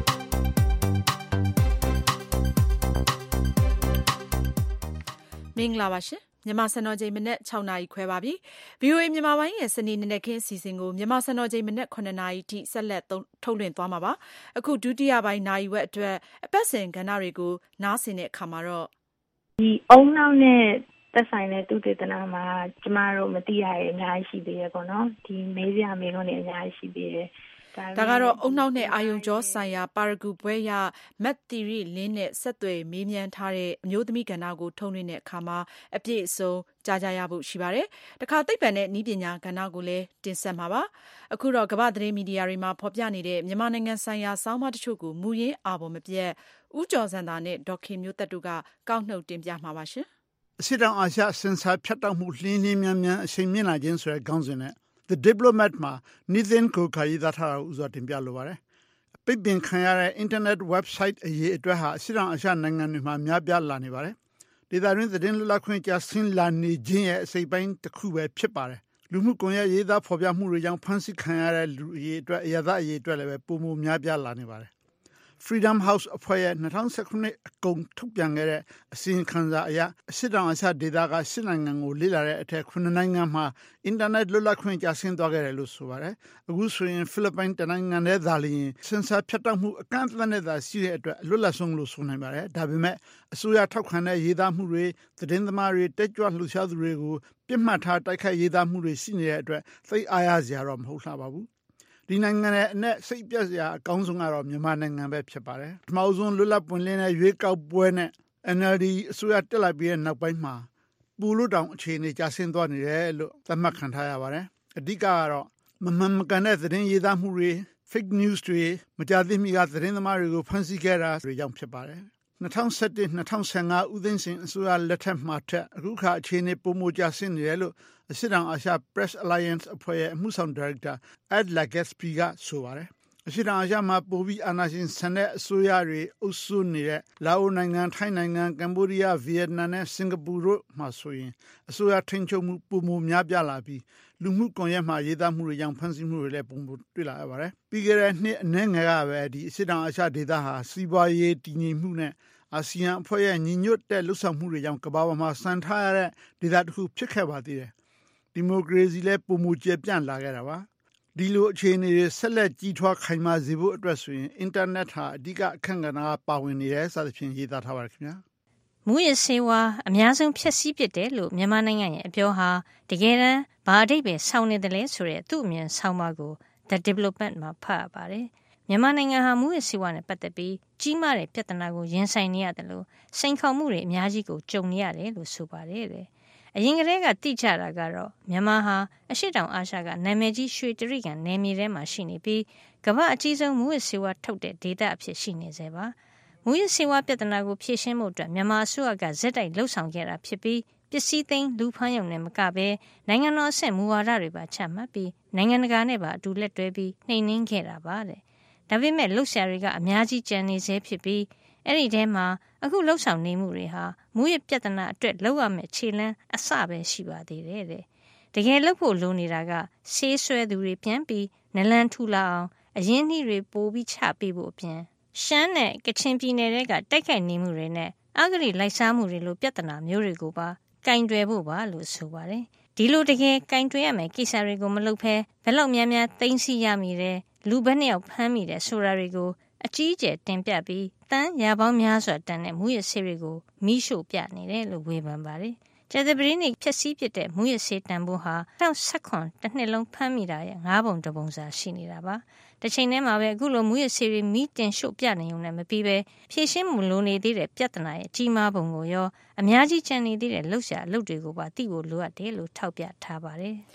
မင်္ဂလာပါရှင်မြန်မာစံတော်ချိန်မနက်၆နာရီခွဲပါပြီ ဗီအိုအေ မြန်မာပိုင်းရဲ့စနေနေ့ခင်းအစီအစဉ်ကိုမြန်မာစံတော်ချိန်မနက်၇နာရီထိဆက်လက်ထုတ်လွှင့်သွားမှာပါအခုဒုတိယပိုင်းနာရီဝက်အတွက်အပတ်စဉ်ကဏ္ဍတွေကိုနားဆင်တဲ့အခါမှာတော့ဒီအုံနောက်နဲ့သက်ဆိုင်တဲ့သူတေသနာမှာကျမတို့မသိရရဲ့အများကြီးရှိသေးတယ်ပေါ့နော်ဒီမေးစရာမေးခွန်းတွေအများကြီးရှိသေးတယ်ဒါကတော့အုံနောက်နဲ့အာယုံကြောဆိုင်ရာပါရဂူဘွဲရမတ်တီရီလင်းနဲ့ဆက်သွယ်မေးမြန်းထားတဲ့အမျိုးသမီးကဏ္ဍကိုထုံးလွှင့်တဲ့အခါမှာအပြည့်အစုံကြားကြရဖို့ရှိပါတယ်။တခါသိပ္ပံနဲ့နည်းပညာကဏ္ဍကိုလည်းတင်ဆက်မှာပါ။အခုတော့ကမ္ဘာသတင်းမီဒီယာတွေမှာဖော်ပြနေတဲ့မြန်မာနိုင်ငံဆိုင်ရာစောင်းမတချို့ကိုမူရင်းအာပေါ်မပြတ်ဦးကျော်စံသာနဲ့ဒေါက်ခင်မျိုးသက်တို့ကကောက်နှုတ်တင်ပြမှာပါရှင်။အစစ်တောင်အာရှစင်ဆာဖြတ်တောက်မှုလှင်းလှင်းမြန်းမြန်းအချိန်မြင့်လာခြင်းဆိုတဲ့ခေါင်းစဉ်နဲ့The Diplomat မှာ Nathan Coker ရေးသားထားတာကိုဥစွာတင်ပြလိုပါတယ်။ပိတ်ပင်ခံရတဲ့ internet website အရေးအတွက်ဟာအရှေ့တောင်အာရှနိုင်ငံတွေမှာများပြားလာနေပါတယ်။ဒေသတွင်းသတင်းလွတ်လပ်ခွင့်ကျဆင်းလာနေခြင်းရဲ့အစိပ်ပိုင်းတစ်ခုပဲဖြစ်ပါတယ်။လူမှုကွန်ရက်ရေးသားဖော်ပြမှုတွေကြောင့်ဖမ်းဆီးခံရတဲ့လူအရေးအတွက်အရသာအရေးအတွက်လည်းပဲပုံမများပြားလာနေပါတယ်။ Freedom House အဖွဲ့ရဲ့၂၀၁၇ခုနှစ်အကုန်ထုတ်ပြန်ခဲ့တဲ့အစီရင်ခံစာအရအရှေ့တောင်အာရှဒေသကရှစ်နိုင်ငံကိုလေ့လာတဲ့အထက်ခုနှစ်နိုင်ငံမှာအင်တာနက်လွတ်လပ်ခွင့်ကျဆင်းသွားခဲ့တယ်လို့ဆိုပါတယ်။အခုဆိုရင်ဖိလစ်ပိုင်တနိုင်ငံတည်းသာလျှင်စင်ဆာဖြတ်တောက်မှုအကန့်အသတ်နဲ့သာရှိတဲ့အတွက်လွတ်လပ်ဆုံးလို့ဆိုနိုင်ပါတယ်။ဒါပေမဲ့အစိုးရထောက်ခံတဲ့ရေးသားမှုတွေသတင်းသမားတွေတက်ကြွလှုပ်ရှားသူတွေကိုပြစ်မှတ်ထားတိုက်ခိုက်ရေးသားမှုတွေရှိနေတဲ့အတွက်သိအားရစရာတော့မဟုတ်လှပါဘူး။ဒီနိုင်ငံရဲ့အနဲ့စိတ်ပြက်စရာအကောင်းဆုံးကတော့မြန်မာနိုင်ငံပဲဖြစ်ပါတယ်။ပထမဆုံးလွတ်လပ်ပွင့်လင်းတဲ့ရွေးကောက်ပွဲနဲ့ N L D အစိုးရတက်လာပြီးတဲ့နောက်ပိုင်းမှာပူလို့တောင်အခြေအနေကျဆင်းသွားနေတယ်လို့သတ်မှတ်ခံထားရပါတယ်။အဓိကကတော့မမှန်မကန်တဲ့သတင်းရေးသားမှုတွေ fake news တွေမကြာသေးမီကသတင်းသမားတွေကိုဖမ်းဆီးခဲ့တာတွေကြောင့်ဖြစ်ပါတယ်။၂၀၁၁-၂၀၁၅ဦးသိန်းစိန်အစိုးရလက်ထက်မှာထက်အခုခါအခြေအနေပိုမိုကျဆင်းနေတယ်လို့အရှေ့တောင်အာရှ Press Alliance အဖွဲ့ရဲ့အမှုဆောင်ဒါရိုက်တာ Ed Legaspi ကဆိုပါတယ်။အရှေ့တောင်အာရှမှာပိုပြီးအာဏာရှင်ဆန်တဲ့အစိုးရတွေအုပ်စိုးနေတဲ့လာအိုနိုင်ငံ၊ထိုင်းနိုင်ငံ၊ကမ္ဘောဒီးယား၊ဗီယက်နမ်နဲ့စင်ကာပူတို့မှာဆိုရင်အစိုးရထိန်းချုပ်မှုပိုမိုများပြားလာပြီးလူမှုကွန်ရက်မှာရေးသားမှုတွေကြောင့်ဖမ်းဆီးမှုတွေလည်းပုံပုံတွေ့လာရပါတယ်။ပြီးခဲ့တဲ့နှစ်အနည်းငယ်ကပဲဒီအရှေ့တောင်အာရှဒေသဟာစီးပွားရေးတည်ငြိမ်မှုနဲ့အာဆီယံအဖွဲ့ရဲ့ညီညွတ်တဲ့လှုပ်ဆောင်မှုတွေကြောင့်ကမ္ဘာပေါ်မှာစံထားရတဲ့ဒေသတစ်ခုဖြစ်ခဲ့ပါသေးတယ်။ဒီမိုကရေစီလည်းပုံမူကျပြန့်လာခဲ့တာပါ။ဒီလိုအခြေအနေတွေဆက်လက်ကြီးထွားခိုင်မာစေဖို့အတွက်ဆိုရင်အင်တာနက်ဟာအဓိကအခက်အခဲပါဝင်နေတယ်စသဖြင့်ရေးသားထားပါတယ်ခင်ဗျာ။မူရစေဝါအများဆုံးဖြစ်စည်းပစ်တယ်လို့မြန်မာနိုင်ငံရဲ့အပြောဟာတကယ်တမ်းဘာအဓိပ္ပာယ်ဆောင်နေတယ်လဲဆိုတဲ့သူ့အမြင်ဆောင်ပါကို The Diplomat မှာဖတ်ရပါတယ်။မြန်မာနိုင်ငံဟာမူရစေဝါနဲ့ပတ်သက်ပြီးကြီးမားတဲ့ပြဿနာကိုရင်ဆိုင်နေရတယ်လို့စိန်ခေါ်မှုတွေအများကြီးကိုကြုံနေရတယ်လို့ဆိုပါတယ်တဲ့အရင်ကတည်းကသိကြတာကတော့မြန်မာဟာအရှေ့တောင်အာရှကနာမည်ကြီးရွှေတရိကန်နယ်မြေထဲမှာရှိနေပြီးကမ္ဘာအကြီးဆုံးမူရစေဝါထုတ်တဲ့ဒေသအဖြစ်ရှိနေစေပါမူရစေဝါပြဿနာကိုဖြေရှင်းမှုအတွက်မြန်မာအစိုးရကဇက်တိုက်လှုပ်ဆောင်ခဲ့တာဖြစ်ပြီးပစ္စည်းသိမ်းလူဖမ်းရုံနဲ့မကဘဲနိုင်ငံတော်အဆင့်မူဝါဒတွေပါချမှတ်ပြီးနိုင်ငံတကာနဲ့ပါအတူလက်တွဲပြီးနှိမ်နင်းခဲ့တာပါတဲ့ဒါပေမဲ့လှုပ်ရှားတွေကအများကြီးကြံနေစေဖြစ်ပြီးအဲ့ဒီထဲမှာအခုလှုပ်ဆောင်နေမှုတွေဟာမူရပြဿနာအတွက်လောက်ရမယ့်ခြေလမ်းအစပဲရှိပါသေးတယ်တဲ့တကယ်လုပ်ဖို့လိုနေတာကဆေးဆွဲသူတွေပြန်ပြီးနလန်ထူလာအောင်အရင်းနှီးတွေပိုပြီးချပေးဖို့အပြင်ရှမ်းနဲ့ကချင်ပြည်နယ်တွေကတိုက်ခိုက်နေမှုတွေနဲ့အဂတိလိုက်စားမှုတွေလိုပြဿနာမျိုးတွေကိုပါကင်တွယ်ဖို့ပါလို့ဆိုပါတယ်ဒီလိုတကယ်ကင်တွယ်ရမယ်ကိစ္စတွေကိုမလုပ်ဘဲဘယ်လောက်များများသိမ်းဆည်းရမိတယ်လူဘက်နှစ်ယောက်ဖမ်းမိတယ်ဆိုတာတွေကိုအကြီးအကျယ်တင်ပြပြီးတန်းရပေါင်းများစွာတန်တဲ့မူရဆေးတွေကိုမိရှို့ပြနေတယ်လို့ဝေဖန်ပါတယ်။ကျတဲ့ပရင်းနေဖြက်စီးပစ်တဲ့မူရဆေးတန်ဖိုးဟာ၂၀၁၇တစ်နှစ်လုံးဖမ်းမိတာရဲ့ငါးပုံတစ်ပုံစာရှိနေတာပါ။တစ်ချိန်တည်းမှာပဲအခုလိုမူရဆေးတွေမိတင်ရှို့ပြနေုံနဲ့မပြီးပဲဖြည့်ရှင်းမှုလိုနေသေးတဲ့ပြဿနာရဲ့ကြီးမားပုံကိုရောအများကြီးချန်နေသေးတဲ့လှုပ်ရှားအလုပ်တွေကိုပါသိဖို့လိုအပ်တယ်လို့ထောက်ပြထားပါတယ်။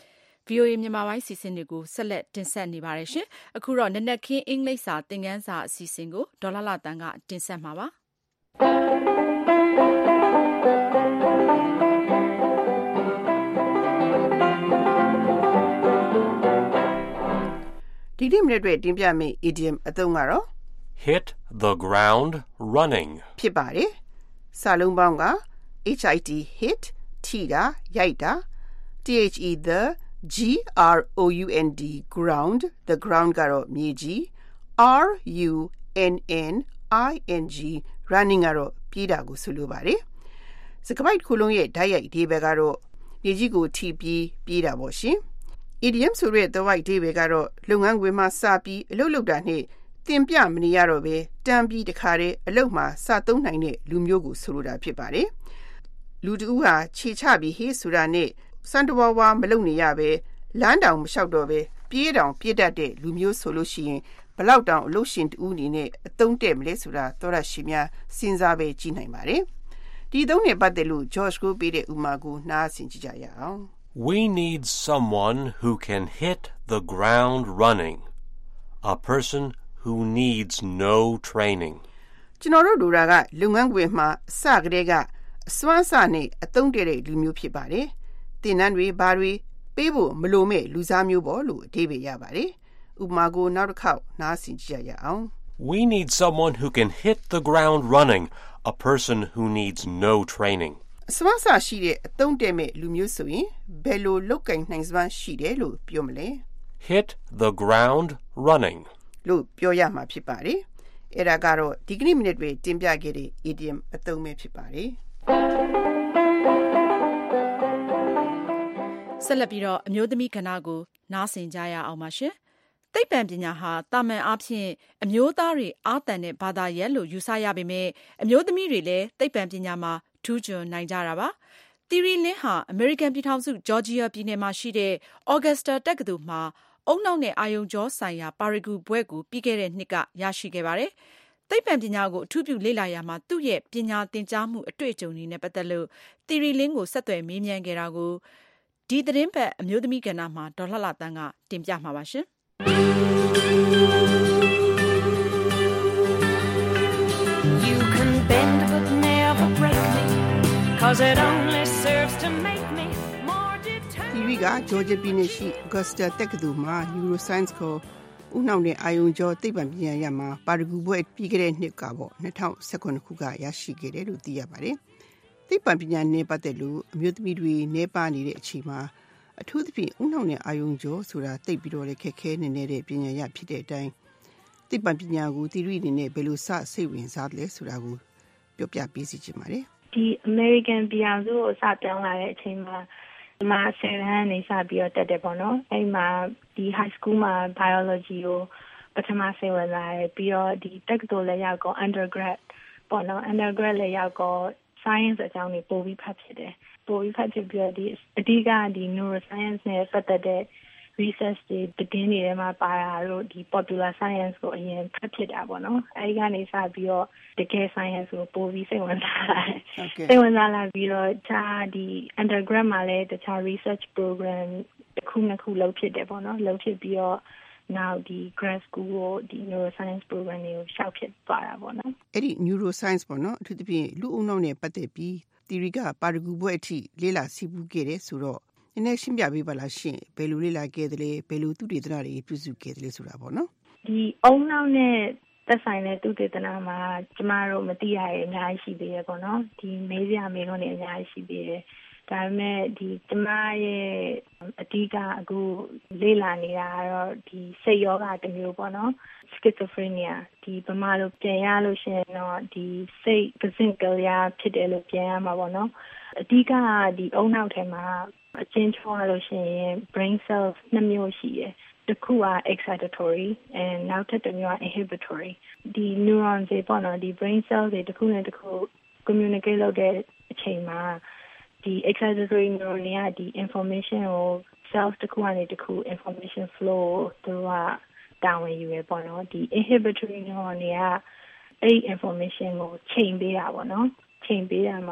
ဗွီအိုအေ မြန်မာပိုင်းစီစဉ်တွေကိုဆက်လက်တင်ဆက်နေပါတယ်ရှင်။အခုတော့နနက်ခင်းအင်္ဂလိပ်စာသင်ခန်းစာအစီအစဉ်ကိုဒေါ်လာလာတန်းကတင်ဆက်မှာပါ။ဒီနေ့မနေ့တွေ့တင်ပြမယ့် idiom အသုံးကတော့ hit the ground running ဖြစ်ပါတယ်။စာလုံးပေါင်းက hit hit ထိတာရိုက်တာ the the G R O U N D ground the ground ကတော့မြေကြီး R U N N I N G running ကတော့ပြေးတာကိုဆိုလိုပါတယ်။စကားပိုက်ခုလုံးရဲ့ဓာတ်ရိုက်အဓိပ္ပာယ်ကတော့မြေကြီးကိုထိပြေးပြေးတာပေါ့ရှင်။ idiom ဆိုတဲ့သွယ်ဝိုက်အဓိပ္ပာယ်ကတော့လုပ်ငန်းခွင်မှာစပြီးအလုပ်လုပ်တာနဲ့တင်ပြမနေရတော့ပဲတန်းပြီးတခါတည်းအလုပ်မှာစသုံးနိုင်တဲ့လူမျိုးကိုဆိုလိုတာဖြစ်ပါတယ်။လူတူဟာခြေချပြီးဟေးဆိုတာနဲ့စံတဝါဝါမလုပ်နေရပဲလမ်းတောင်မလျှောက်တော့ပဲပြေးတောင်ပြေးတတ်တဲ့လူမျိုးဆိုလို့ရှိရင်ဘလောက်တောင်အလုပ်ရှင်တူအနေနဲ့အသုံးတဲ့မလဲဆိုတာသောရရှိများစဉ်းစားပဲကြည့်နိုင်ပါတယ်။ဒီသုံးနဲ့ပတ်သက်လို့ George ကိုပေးတဲ့ဥမာကိုနားဆင်ကြည့်ကြရအောင် We need someone who can hit the ground running. A person who needs no training. ကျွန်တော်တို့လူတွေကလုပ်ငန်းခွင်မှာအစကတည်းကအစွမ်းအစနဲ့အသုံးတည့်တဲ့လူမျိုးဖြစ်ပါတယ်။သင်တန်းတွေဘာတွေပေးဖို့မလိုမဲ့လူစားမျိုးပေါ့လို့အဓိပ္ပာယ်ရပါတယ်။ဥပမာကိုနောက်တစ်ခေါက်နားဆင်ကြရအောင် We need someone who can hit the ground running. A person who needs no training. အစွမ်းအစရှိတဲ့အသုံးတည့်မဲ့လူမျိုးဆိုရင်ဘယ်လိုလုပ်ကင်နိုင်စွမ်းရှိတယ်လို့ပြောမလဲ Hit the ground running. လို့ပြောရမှာဖြစ်ပါတယ်။အဲ့ဒါကတော့ဒီကနေ့မိနစ်တွေတင်ပြခဲ့တဲ့ idiom အသုံးပဲဖြစ်ပါတယ်။ဆက်လက်ပြီးတော့အမျိုးသမီးကဏ္ဍကိုနားဆင်ကြရအောင်ပါရှင်။သိပ္ပံပညာဟာတာမန်အားဖြင့်အမျိုးသားတွေအားတန်တဲ့ဘာသာရပ်လို့ယူဆရပေမဲ့အမျိုးသမီးတွေလည်းသိပ္ပံပညာမှာထူးချွန်နိုင်ကြတာပါ။ သီရီလင်းဟာအမေရိကန်ပြည်ထောင်စုဂျော်ဂျီယာပြည်နယ်မှာရှိတဲ့ Augusta တက္ကသိုလ်မှာအုံနောက်နဲ့အာယုံကြောဆိုင်ရာပါရဂူဘွဲ့ကိုပြီးခဲ့တဲ့နှစ်ကရရှိခဲ့ပါတယ်။သိပ္ပံပညာကိုအထူးပြုလေ့လာရာမှာသူ့ရဲ့ပညာသင်ကြားမှုအတွေ့အကြုံတွေနဲ့ပတ်သက်လို့သီရီလင်းကိုဆက်သွယ်မေးမြန်းခဲ့တာကိုဒီသတင်းပတ်အမျိုးသမီးကဏ္ဍမှာဒေါ်လှလှတန်းကတင်ပြမှာပါရှင်။ You can bend but never break me cause it only serves to make me more determined. ဒီကဂျော်ဂျီပြည်နယ်ရှိ Augusta တက္ကသိုလ်မှာ Neuroscience ကိုဦးနှောက်နဲ့အာယုံကြောသိပ္ပံပညာရပ်မှာပါရဂူဘွဲ့ပြီးခဲ့တဲ့နှစ်ကပေါ့၂၀၁၉ခုကရရှိခဲ့တယ်လို့သိရပါတယ်။သိပ္ပံပညာနဲ့ပတ်သက်လို့အမျိုးသမီးတွေနေပါနေတဲ့အချိန်မှာအထူးသဖြင့်ဦးနှောက်နဲ့အာယုံကြောဆိုတာသိပြီးတော့လည်းခက်ခဲနေနေတဲ့ပညာရပ်ဖြစ်တဲ့အတိုင်းသိပ္ပံပညာကိုသီရိအနေနဲ့ဘယ်လိုစစိတ်ဝင်စားလဲဆိုတာကိုပြောပြပေးစီချင်ပါတယ်။ဒီ American ပြည်အောင်စုကိုစပြောင်းလာတဲ့အချိန်မှာဒီမှာဆယ်တန်းနေစပြီးတော့တက်တယ်ပေါ့နော်။အဲ့မှာဒီ high school မှာ biology ကိုပထမစိတ်ဝင်စားတယ်ပြီးတော့ဒီတက္ကသိုလ်လည်းရောက်ကော undergrad ပေါ့နော် undergrad လည်းရောက်ကော science အကြောင်းတွေပို့ပြီးဖတ်ဖြစ်တယ်ပို့ပြီးဖတ်ဖြစ်ပြီးတော့ဒီအဓိကဒီ neuroscience နဲ့ပတ်သက်တဲ့ research တွေတင်းတွေထဲမှာပါတာတို့ဒီ popular science ကိုအရင်ဖတ်ဖြစ်တာပေါ့နော်အဲဒီကနေစပြီးတော့တကယ် science ကိုပို့ပြီးစိတ်ဝင်စားလာတယ်စိတ်ဝင်စားလာပြီးတော့ခြားဒီ undergrad မှာလည်းတခြား research program တစ်ခုနှစ်ခုလုပ်ဖြစ်တယ်ပေါ့နော်လုပ်ဖြစ်ပြီးတော့နောက်ဒီ grad school ကိုဒီ neuroscience program တွေကိုရှောက်ဖြစ်သွားတာပေါ့နော်အဲ့ဒီ neuroscience ပေါ့နော်အထူးသဖြင့်လူအုံနောက်နဲ့ပတ်သက်ပြီးသီရိကပါရဂူဘွဲ့အထိလေ့လာစီးပူးခဲ့တယ်ဆိုတော့နည်းနည်းရှင်းပြပေးပါလားရှင်ဘယ်လိုလေ့လာခဲ့သလဲဘယ်လိုသုတေသနတွေပြုစုခဲ့သလဲဆိုတာပေါ့နော်ဒီအုံနောက်နဲ့သက်ဆိုင်တဲ့သုတေသနမှာကျမတို့မသိရရဲ့အများကြီးရှိသေးတယ်ပေါ့နော်ဒီမေးစရာမေးခွန်းတွေအများကြီးရှိသေးတယ်ဒါပေမဲ့ဒီကျမရဲ့အဓိကအခုလေ့လာနေတာကတော့ဒီစိတ်ယောဂတစ်မျိုးပေါ့နော် schizophrenia ဒီဗမာလိုပြန်ရလို့ရှိရင်တော့ဒီစိတ်ကစင်ကလျာဖြစ်တယ်လို့ပြန်ရမှာပေါ့နော်အဓိကဒီအုံနောက်ထဲမှာအချင်းချောရလို့ရှိရင် brain cells နှစ်မျိုးရှိတယ်တစ်ခုက excitatory and နောက်ထပ်တစ်မျိုးက inhibitory ဒီ neurons တွေပေါ့နော်ဒီ brain cells တွေတစ်ခုနဲ့တစ်ခု communicate လုပ်တဲ့အချိန်မှာဒီ excitatory neuron တွေကဒီ information ကို cells တစ်ခုကနေတစ်ခု information flow သူကတာဝန်ယူရပေါ့နော်ဒီ inhibitory neuron တွေကအဲ့ information ကိုချိန်ပေးတာပေါ့နော်ချိန်ပေးတာမှာဒီ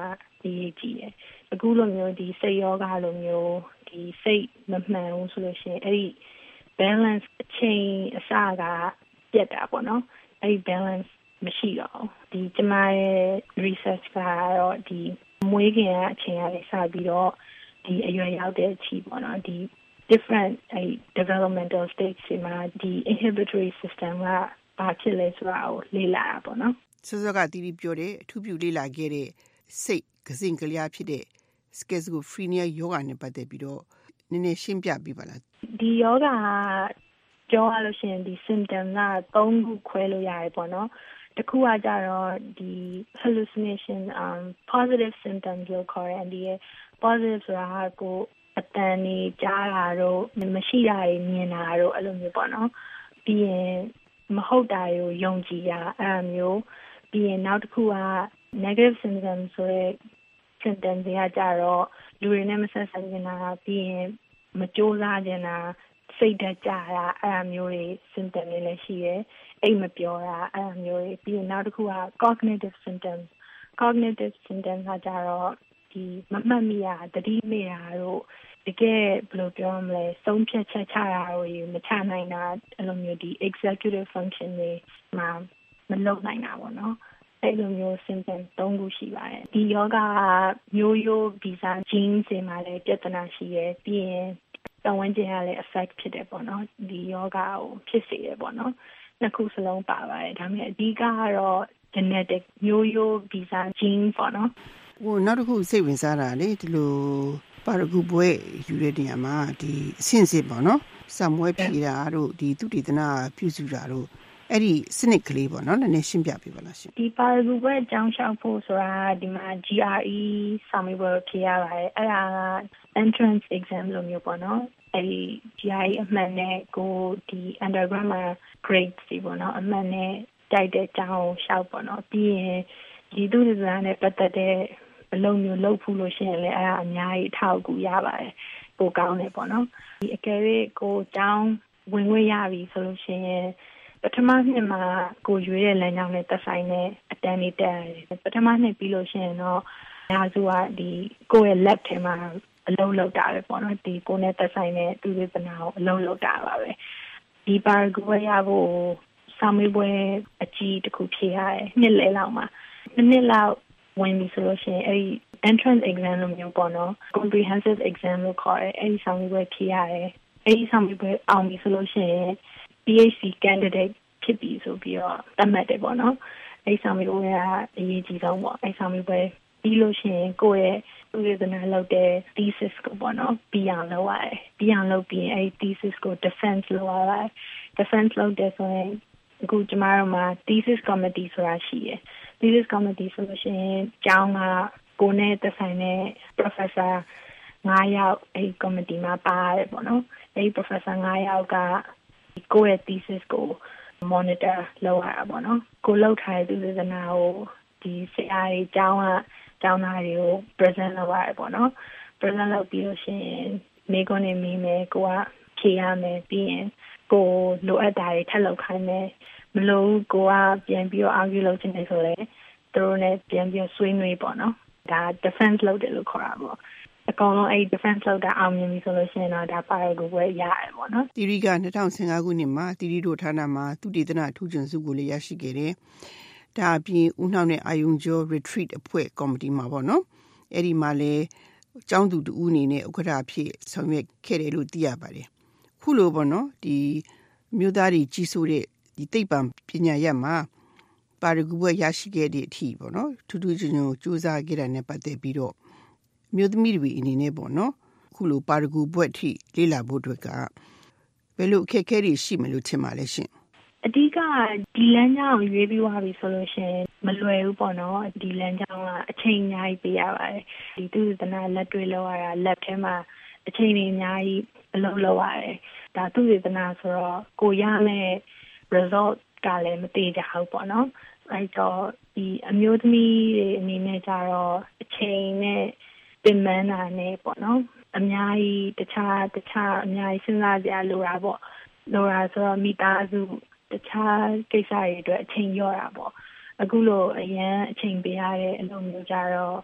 အရေးကြီးတယ်အခုလိုမျိုးဒီစိတ်ယောဂလိုမျိုးဒီစိတ်မမှန်ဘူးဆိုလို့ရှိရင်အဲ့ဒီ balance အချိန်အစကပြတ်တာပေါ့နော်အဲ့ဒီ balance မရှိတော့ဒီကျမရဲ့ research ကတော့ဒီမွေးခင်ကအချိန်အလေးစပြီးတော့ဒီအရွယ်ရောက်တဲ့အချိန်ပေါ့နော်ဒီ different အဲ့ developmental stages မှာဒီ inhibitory system ကဘာဖြစ်လဲဆိုတာကိုလေ့လာတာပေါ့နော်စောစောကတီးပြီးပြောတယ်အထူးပြုလေ့လာခဲ့တဲ့စိတ်ကစင်ကလျားဖြစ်တဲ့ schizophrenia ယောဂနဲ့ပတ်သက်ပြီးတော့နည်းနည်းရှင်းပြပေးပါလားဒီယောဂကပြောရလို့ရှိရင်ဒီ symptom ကသုံးခုခွဲလို့ရတယ်ပေါ့နော်တစ်ခုကကြတော့ဒီ hallucination um positive symptoms လို့ခေါ်တယ်ဒီ positive ဆိုတာကိုအတန်နေကြားတာတော့မရှိတာမြင်တာတော့အဲ့လိုမျိုးပေါ့နော်ပြီးရင်မဟုတ်တာကိုယုံကြည်တာအဲ့လိုမျိုးပြီးရင်နောက်တစ်ခုက negative symptoms ဆိုတဲ့ symptoms တွေကကြတော့လူတွေနဲ့မဆက်ဆံနေတာပြီးရင်မကြိုးစားကြတာစိတ်ဓာတ်ကြတာအဲ့လိုမျိုးတွေ symptoms တွေလည်းရှိတယ်အိမ်မပြောတာအဲ့လိုမျိုးတွေပြီးရင်နောက်တစ်ခုက cognitive symptoms cognitive symptoms ကကြတော့ဒီမမှတ်မိတာတတိမေ့တာတို့တကယ်ဘယ်လိုပြောမလဲဆုံးဖြတ်ချက်ချတာတို့မချနိုင်တာအဲ့လိုမျိုးဒီ executive function တွေမှာမလုပ်နိုင်တာပေါ့နော်အဲ့လိုမျိုး symptom သုံးခုရှိပါတယ်ဒီယောဂမျိုးရိုးဗီဇ gene တွေမှာလည်းပြဿနာရှိရပြီးရင်ပတ်ဝန်းကျင်ကလည်း affect ဖြစ်တယ်ပေါ့နော်ဒီယောဂကိုဖြစ်စေတယ်ပေါ့နော်နှစ်ခုစလုံးပါပါတယ်ဒါပေမဲ့အဓိကကတော့ genetic မျိုးရိုးဗီဇ gene ပေါ့နော်ဟိုနောက်တစ်ခုစိတ်ဝင်စားတာလေဒီလိုပါရဂူပွဲယူတဲ့နေရာမှာဒီအဆင့်စစ်ပေါ့နော်စံမွဲဖြေတာတို့ဒီသူတည်တနာပြုစုတာတို့အဲ့ဒီစနစ်ကလေးပေါ့နော်နည်းနည်းရှင်းပြပေးပါလားရှင်ဒီပါရဂူပွဲအကြောင်းလျှောက်ဖို့ဆိုတာဒီမှာ G R E စာမေးပွဲဖြေရပါတယ်အဲ့ဒါက entrance exam လို့မျိုးပေါ့နော်အဲ့ဒီ G R E အမှန်နဲ့ကိုဒီ undergrad မှာ grades တွေပေါ့နော်အမှန်နဲ့တိုက်တဲ့အကြောင်းလျှောက်ပေါ့နော်ပြီးရင်ဒီသူတွေနဲ့ပတ်သက်တဲ့အလုံးမျိုးလုပ်ဖို့လို့ရှိရင်လည်းအဲ့ဒါအများကြီးအထောက်အကူရပါတယ်ပိုကောင်းတယ်ပေါ့နော်ဒီအကယ်၍ကိုတောင်းဝင်ဝင်ရပြီဆိုလို့ရှိရင်ပထမနှစ်မှာကိုရွေးတဲ့လမ်းကြောင်းနဲ့သက်ဆိုင်တဲ့အတန်းလေးတက်ရတယ်ပထမနှစ်ပြီးလို့ရှိရင်တော့ညာစုကဒီကိုယ့်ရဲ့ lab ထဲမှာအလုံးလောက်တာပဲပေါ့နော်ဒီကိုယ်နဲ့သက်ဆိုင်တဲ့သူတွေပနာကိုအလုံးလောက်တာပါပဲဒီပါရဂူဝရဖို့စာမေးပွဲအကြီးတစ်ခုဖြေရတယ်နှစ်လဲလောက်မှာနှစ်လောက်ဝင်ပြီဆိုလို့ရှိရင်အဲ့ဒီ entrance exam လို့မျိုးပေါ့နော် comprehensive exam လို့ခေါ်တယ်အဲ့ဒီစာမေးပွဲဖြေရတယ်အဲ့ဒီစာမေးပွဲအောင်ပြီဆိုလို့ရှိရင် P H D candidate ဖြစ်ပြီဆိုပြီးတော့သတ်မှတ်တယ်ပေါ့နော်အဲ့ဒီစာမေးပွဲကအရေးကြီးဆုံးပေါ့အဲ့ဒီစာမေးပွဲပြီးလို့ရှိရင်ကိုယ့်ရဲ့သူရသနာလုပ်တဲ့ thesis ကိုပေါ့နော်ပြီးအောင်လုပ်ရတယ်ပြီးအောင်လုပ်ပြီးအဲ့ဒီ thesis ကို defense လုပ်ရတယ် defense လုပ်တဲ့ဆိုရင်အခုကျမတို့မှာ thesis committee ဆိုတာရှိတယ်thesis committee ဆိုလို့ရှိရင်ကျောင်းကကိုယ်နဲ့သက်ဆိုင်တဲ့ professor ၅ယောက်အဲ့ဒီ committee မှာပါတယ်ပေါ့နော်အဲ့ဒီ professor ၅ယောက်ကကိုယ့်ရဲ့ thesis ကို monitor လုပ်ရတာပေါ့နော်ကိုလုပ်ထားတဲ့သူတွေသနာကိုဒီဆရာကြီးကျောင်းကကျောင်းသားတွေကို present လုပ်ရတယ်ပေါ့နော် present လုပ်ပြီးလို့ရှိရင်မိကုန်းနေမိမယ်ကိုကဖြေရမယ်ပြီးရင်ကိုလိုအပ်တာတွေထပ်လုပ်ခိုင်းမယ်မလို့ကိုကပြန်ပြီးတော့ argue လုပ်ချင်တယ်ဆိုလေသူတို့နဲ့ပြန်ပြီးဆွေးနွေးပေါ့နော်ဒါ defense လုပ်တယ်လို့ခေါ်တာပေါ့အကောင်လုံးအဲ့ defense လုပ်တာအောင်မြင်ပြီဆိုလို့ရှိရင်တော့ဒါပါရဂူပွဲရတယ်ပေါ့နော်တီရီက၂၀၁၅ခုနှစ်မှာတီရီတို့ဌာနမှာသူတည်တနာထူးချွန်စုကိုလည်းရရှိခဲ့တယ်ဒါအပြင်ဦးနှောက်နဲ့အာယုံကျော် retreat အဖွဲ့ကော်မတီမှာပေါ့နော်အဲ့ဒီမှာလည်းကျောင်းသူတူအနေနဲ့ဥက္ကဋ္ဌအဖြစ်ဆောင်ရွက်ခဲ့တယ်လို့သိရပါတယ်ခုလိုပေါ့နော်ဒီမြို့သားတွေကြီးစိုးတဲ့ဒီသိပ္ပံပညာရပ်မှာပါရဂူပွဲရရှိခဲ့တဲ့အထိပေါ့နော်ထူးထူးချွန်ချွန်စူးစမ်းခဲ့တာနဲ့ပတ်သက်ပြီးတော့မြို့သမီးတွေအနေနဲ့ပေါ့နော်ခုလိုပါရဂူပွဲအထိလေ့လာဖို့အတွက်ကဘယ်လိုအခက်အခဲတွေရှိမလို့ထင်ပါလဲရှင်အဓိကဒီလမ်းကြောင်းရွေးပြီးသွားပြီဆိုလို့ရှိရင်မလွယ်ဘူးပေါ့နော်ဒီလမ်းကြောင်းကအချိန်အများကြီးပေးရပါတယ်ဒီသူသနာလက်တွေ့လောက်ရတာလက်ထဲမှာအချိန်ကြီးအများကြီးအလုပ်လုပ်ရတယ်ဒါသူသနာဆိုတော့ကိုရမယ့် result ကလည်းမတည်ကြဘူးပေါ့နော်အဲ့တော့ဒီအမျိုးသမီးတွေအနေနဲ့ကြတော့အချိန်နဲ့ပြင်ပန်းတာနဲ့ပေါ့နော်အများကြီးတခြားတခြားအများကြီးစဉ်းစားကြလိုတာပေါ့လိုတာဆိုတော့မိသားစုတခြားကိစ္စတွေအတွက်အချိန်လျော့တာပေါ့အခုလိုအရင်အချိန်ပေးရတဲ့အလုပ်မျိုးကြတော့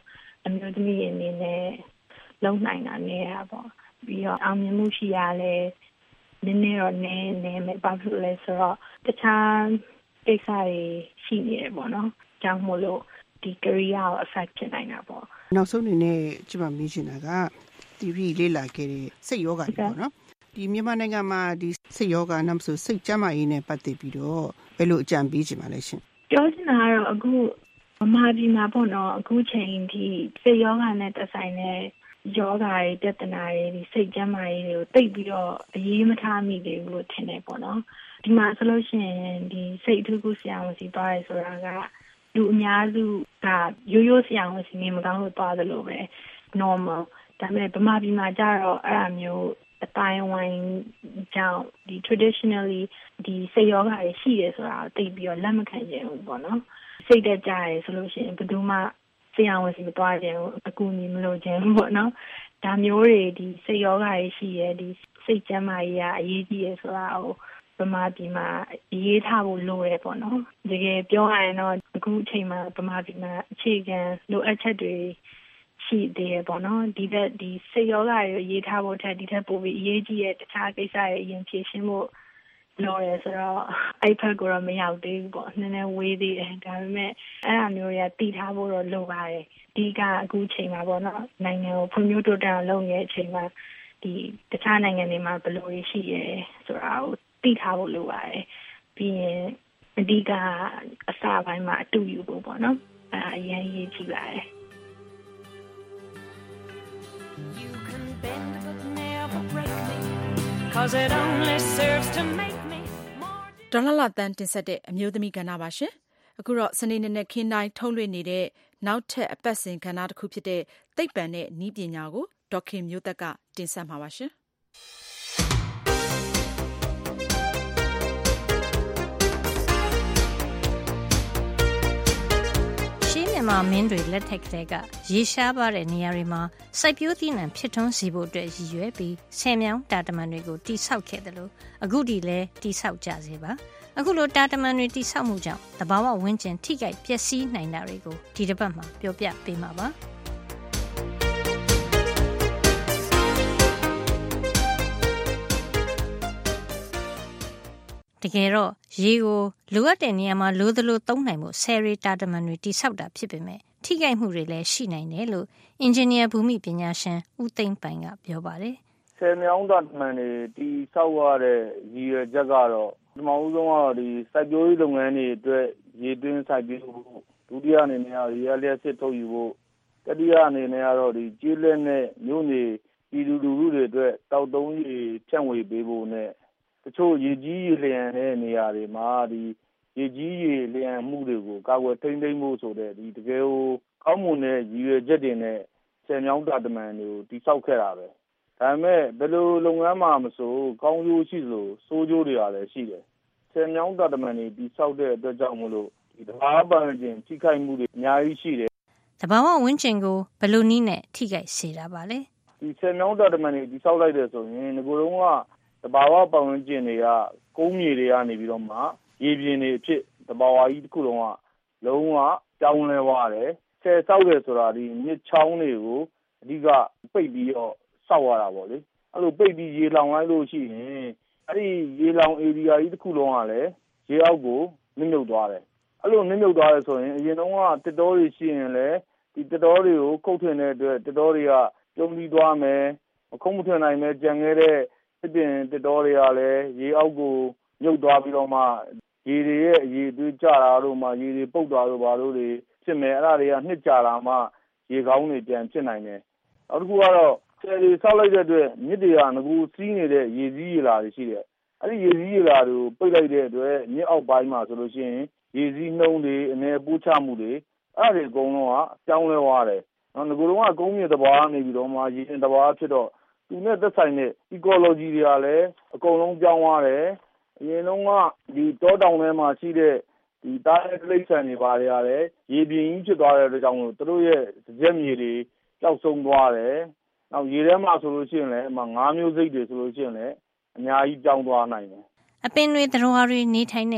အမျိုးသမီးတွေအနေနဲ့လုံနိုင်တာနေရပေါ့ပြီးတော့အောင်မြင်မှုရှိရလဲနည်းနည်းတော့နည်းနည်းမဲ့ဘာဖြစ်လဲဆိုတော့တခြားကိစ္စတွေရှိနေတယ်ပေါ့နော်ကြောင့်မို့လို့ဒီ career ကို affect ဖြစ်နိုင်တာပေါ့နောက်ဆုံးအနေနဲ့ကျမမေးချင်တာကဒီပြီးလေ့လာခဲ့တဲ့စိတ်ယောဂတွေပေါ့နော်ဒီမြန်မာနိုင်ငံမှာဒီစိတ်ယောဂနောက်ဆိုစိတ်ကျန်းမာရေးနဲ့ပတ်သက်ပြီးတော့ဘယ်လိုအကြံပေးချင်ပါလဲရှင်ပြောချင်တာကတော့အခုမမဒီမှာပေါ့နော်အခုချိန်ထိစိတ်ယောဂနဲ့သက်ဆိုင်တဲ့ယောဂတွေပြဿနာတွေဒီစိတ်ကျန်းမာရေးတွေကိုတိတ်ပြီးတော့အရေးမထားမိသေးဘူးလို့ထင်တယ်ပေါ့နော်ဒီမှာဆိုလို့ရှိရင်ဒီစိတ်အထူးကုဆရာဝန်စီသွားရဲဆိုတာကလူအများစုကရိုးရိုးဆရာဝန်စီနေမကောင်းလို့သွားသလိုပဲ normal ဒါပေမဲ့ဗမာပြည်မှာကျတော့အဲ့အမျိုးအတိုင်းဝိုင်းကြောင့်ဒီ traditionally ဒီစိတ်ယောဂတွေရှိတယ်ဆိုတာကိုသိပြီးတော့လက်မခံကြဘူးပေါ့နော်စိတ်တက်ကြရဲဆိုလို့ရှိရင်ဘယ်သူမှဆရာဝန်စီမသွားကြဘူးအကူအညီမလိုချင်ဘူးပေါ့နော်ဒါမျိုးတွေဒီစိတ်ယောဂတွေရှိရဲဒီစိတ်ကျန်းမာရေးကအရေးကြီးရဆိုတာကိုဗမာပြည်မှာအရေးထားဖို့လိုတယ်ပေါ့နော်တကယ်ပြောရရင်တော့အခုအချိန်မှာဗမာပြည်မှာအခြေခံလိုအပ်ချက်တွေရှိသေးတယ်ပေါ့နော်ဒီတဲ့ဒီစိတ်ယောဂတွေအရေးထားဖို့ထက်ဒီထက်ပိုပြီးအရေးကြီးတဲ့တခြားကိစ္စတွေအရင်ဖြေရှင်းဖို့လိုရဲဆိုတော့အဲ့ဖက်ကတော့မရောက်သေးဘူးပေါ့နည်းနည်းဝေးသေးတယ်ဒါပေမဲ့အဲ့အမျိုးတွေကတည်ထားဖို့တော့လိုပါတယ်ဒီကအခုချိန်မှာပေါ့နော်နိုင်ငံကိုဖွံ့ဖြိုးတိုးတက်အောင်လုပ်နေတဲ့အချိန်မှာဒီတခြားနိုင်ငံတွေမှာဘယ်လိုရှိရဲဆိုတာကိုတည်ထားဖို့လိုပါတယ်ပြီးရင်အဓိကအစပိုင်းမှာအတူယူဖို့ပေါ့နော်အဲ့အရင်ရေးကြည့်ပါတယ် You can bend but never break me cause it only serves to make me more ဒေါ်လာလာတန်တင်ဆက်တဲ့အမျိုးသမီးကဏ္ဍပါရှင်အခုတော့စနေနေ့နဲ့ခင်းတိုင်းထုတ်လွှင့်နေတဲ့နောက်ထပ်အပတ်စဉ်ကဏ္ဍတစ်ခုဖြစ်တဲ့သိပ္ပံနဲ့နည်းပညာကိုဒေါက်ခင်မျိုးသက်ကတင်ဆက်မှာပါရှင်မြန်မာမင်းတွေလက်ထက်ကလေးကရေရှားပါတဲ့နေရာတွေမှာစိုက်ပျိုးသီးနှံဖြစ်ထွန်းစေဖို့အတွက်ရည်ရွယ်ပြီးဆယ်မြောင်းတာတမန်တွေကိုတိဆောက်ခဲ့တယ်လို့အခုဒီလဲတိဆောက်ကြစေပါအခုလိုတာတမန်တွေတိဆောက်မှုကြောင့်တဘာဝဝန်းကျင်ထိခိုက်ပျက်စီးနိုင်တာတွေကိုဒီတစ်ပတ်မှာပြောပြပေးမှာပါတကယ်တော့ရေကိုလိုအပ်တဲ့နေရာမှာလိုသလိုသုံးနိုင်မှုဆယ်ရီတာတမန်တွေတိဆောက်တာဖြစ်ပေမဲ့ထိခိုက်မှုတွေလည်းရှိနိုင်တယ်လို့အင်ဂျင်နီယာဘူမိပညာရှင်ဦးသိန်းပိုင်ကပြောပါတယ်ဆယ်မြောင်းတာတမန်တွေတိဆောက်ရတဲ့ရည်ရွယ်ချက်ကတော့ပထမဦးဆုံးကတော့ဒီစိုက်ပျိုးရေးလုပ်ငန်းတွေအတွက်ရေသွင်းစိုက်ပျိုးဖို့ဒုတိယအနေနဲ့ရေအလျက်စစ်ထုတ်ယူဖို့တတိယအနေနဲ့ကတော့ဒီကျေးလက်နဲ့မြို့နေပြည်သူလူထုတွေအတွက်တောက်သုံးရေဖြန့်ဝေပေးဖို့နဲ့တချို့ရေကြီးရေလျံတဲ့နေရာတွေမှာဒီရေကြီးရေလျံမှုတွေကိုကာကွယ်ထိန်းသိမ်းဖို့ဆိုတဲ့ဒီတကယ်ကိုကောင်းမွန်တဲ့ရည်ရွယ်ချက်တွေနဲ့ဆယ်မြောင်းတာတမန်တွေကိုတိဆောက်ခဲ့တာပဲဒါပေမဲ့ဘယ်လိုလုပ်ငန်းမှာမဆိုကောင်းကျိုးရှိသလိုဆိုးကျိုးတွေကလည်းရှိတယ်ဆယ်မြောင်းတာတမန်တွေတိဆောက်တဲ့အတွက်ကြောင့်မလို့ဒီတဘာပတ်ဝန်းကျင်ထိခိုက်မှုတွေအများကြီးရှိတယ်တဘာဝဝန်းကျင်ကိုဘယ်လိုနည်းနဲ့ထိခိုက်စေတာပါလဲဒီဆယ်မြောင်းတာတမန်တွေတိဆောက်လိုက်တယ်ဆိုရင်ဒီကုလုံးကတဘာဝပတ်ဝန်းကျင်တွေကကုန်းမြေတွေကနေပြီးတော့မှရေပြင်တွေအဖြစ်တဘာဝကြီးတစ်ခုလုံးကလုံးဝကြောင်းလဲသွားတယ်ဆယ်ဆောက်တယ်ဆိုတာဒီမြစ်ချောင်းတွေကိုအဓိကပိတ်ပြီးတော့ဆောက်ရတာပေါ့လေအဲ့လိုပိတ်ပြီးရေလောင်လိုက်လို့ရှိရင်အဲ့ဒီရေလောင် area ကြီးတစ်ခုလုံးကလည်းရေအောက်ကိုနစ်မြုပ်သွားတယ်အဲ့လိုနစ်မြုပ်သွားတယ်ဆိုရင်အရင်တုန်းကတစ်တော်တွေရှိရင်လည်းဒီတစ်တော်တွေကိုခုတ်ထွင်တဲ့အတွက်တစ်တော်တွေကပြုံးပြီးသွားမယ်ခုတ်မထွင်နိုင်မဲ့ကြံခဲ့တဲ့တစ်ပင်တစ်တော်တွေကလည်းရေအောက်ကိုမြုပ်သွားပြီးတော့မှရေတွေရဲ့အရေသွေးကျတာတို့မှရေတွေပုတ်တာတို့ဘာလို့တွေဖြစ်မယ်အဲ့ဒါတွေကနှစ်ကြာလာမှရေကောင်းတွေပြန်ဖြစ်နိုင်တယ်နောက်တစ်ခုကတော့ဆယ်တွေဆောက်လိုက်တဲ့အတွက်မြစ်တွေကငကူစီးနေတဲ့ရေစည်းရေလာတွေရှိတယ်အဲ့ဒီရေစည်းရေလာတွေကိုပိတ်လိုက်တဲ့အတွက်မြစ်အောက်ပိုင်းမှာဆိုလို့ရှိရင်ရေစည်းနှုံးတွေအနေပိုးချမှုတွေအဲ့ဒါတွေအကုန်လုံးကကြောင်းလဲသွားတယ်နော်ငကူလုံးကကုန်းမြေတဘာနေပြီးတော့မှရေတဘာဖြစ်တော့သူနဲ့သက်ဆိုင်တဲ့ ecology တွေကလည်းအကုန်လုံးပြောင်းသွားတယ်အရင်လုံးကဒီတောတောင်ထဲမှာရှိတဲ့ဒီတားတဲ့တိရစ္ဆာန်တွေပါတွေရတယ်ရေပြင်ကြီးဖြစ်သွားတဲ့အတွက်ကြောင့်မို့သူတို့ရဲ့ကြက်မြေတွေကြောက်ဆုံးသွားတယ်နောက်ရေထဲမှာဆိုလို့ရှိရင်လည်းအမှငါးမျိုးစိတ်တွေဆိုလို့ရှိရင်လည်းအများကြီးကြောင်းသွားနိုင်တယ်အပင်တွေသတ္တဝါတွေနေထိုင်တဲ့တ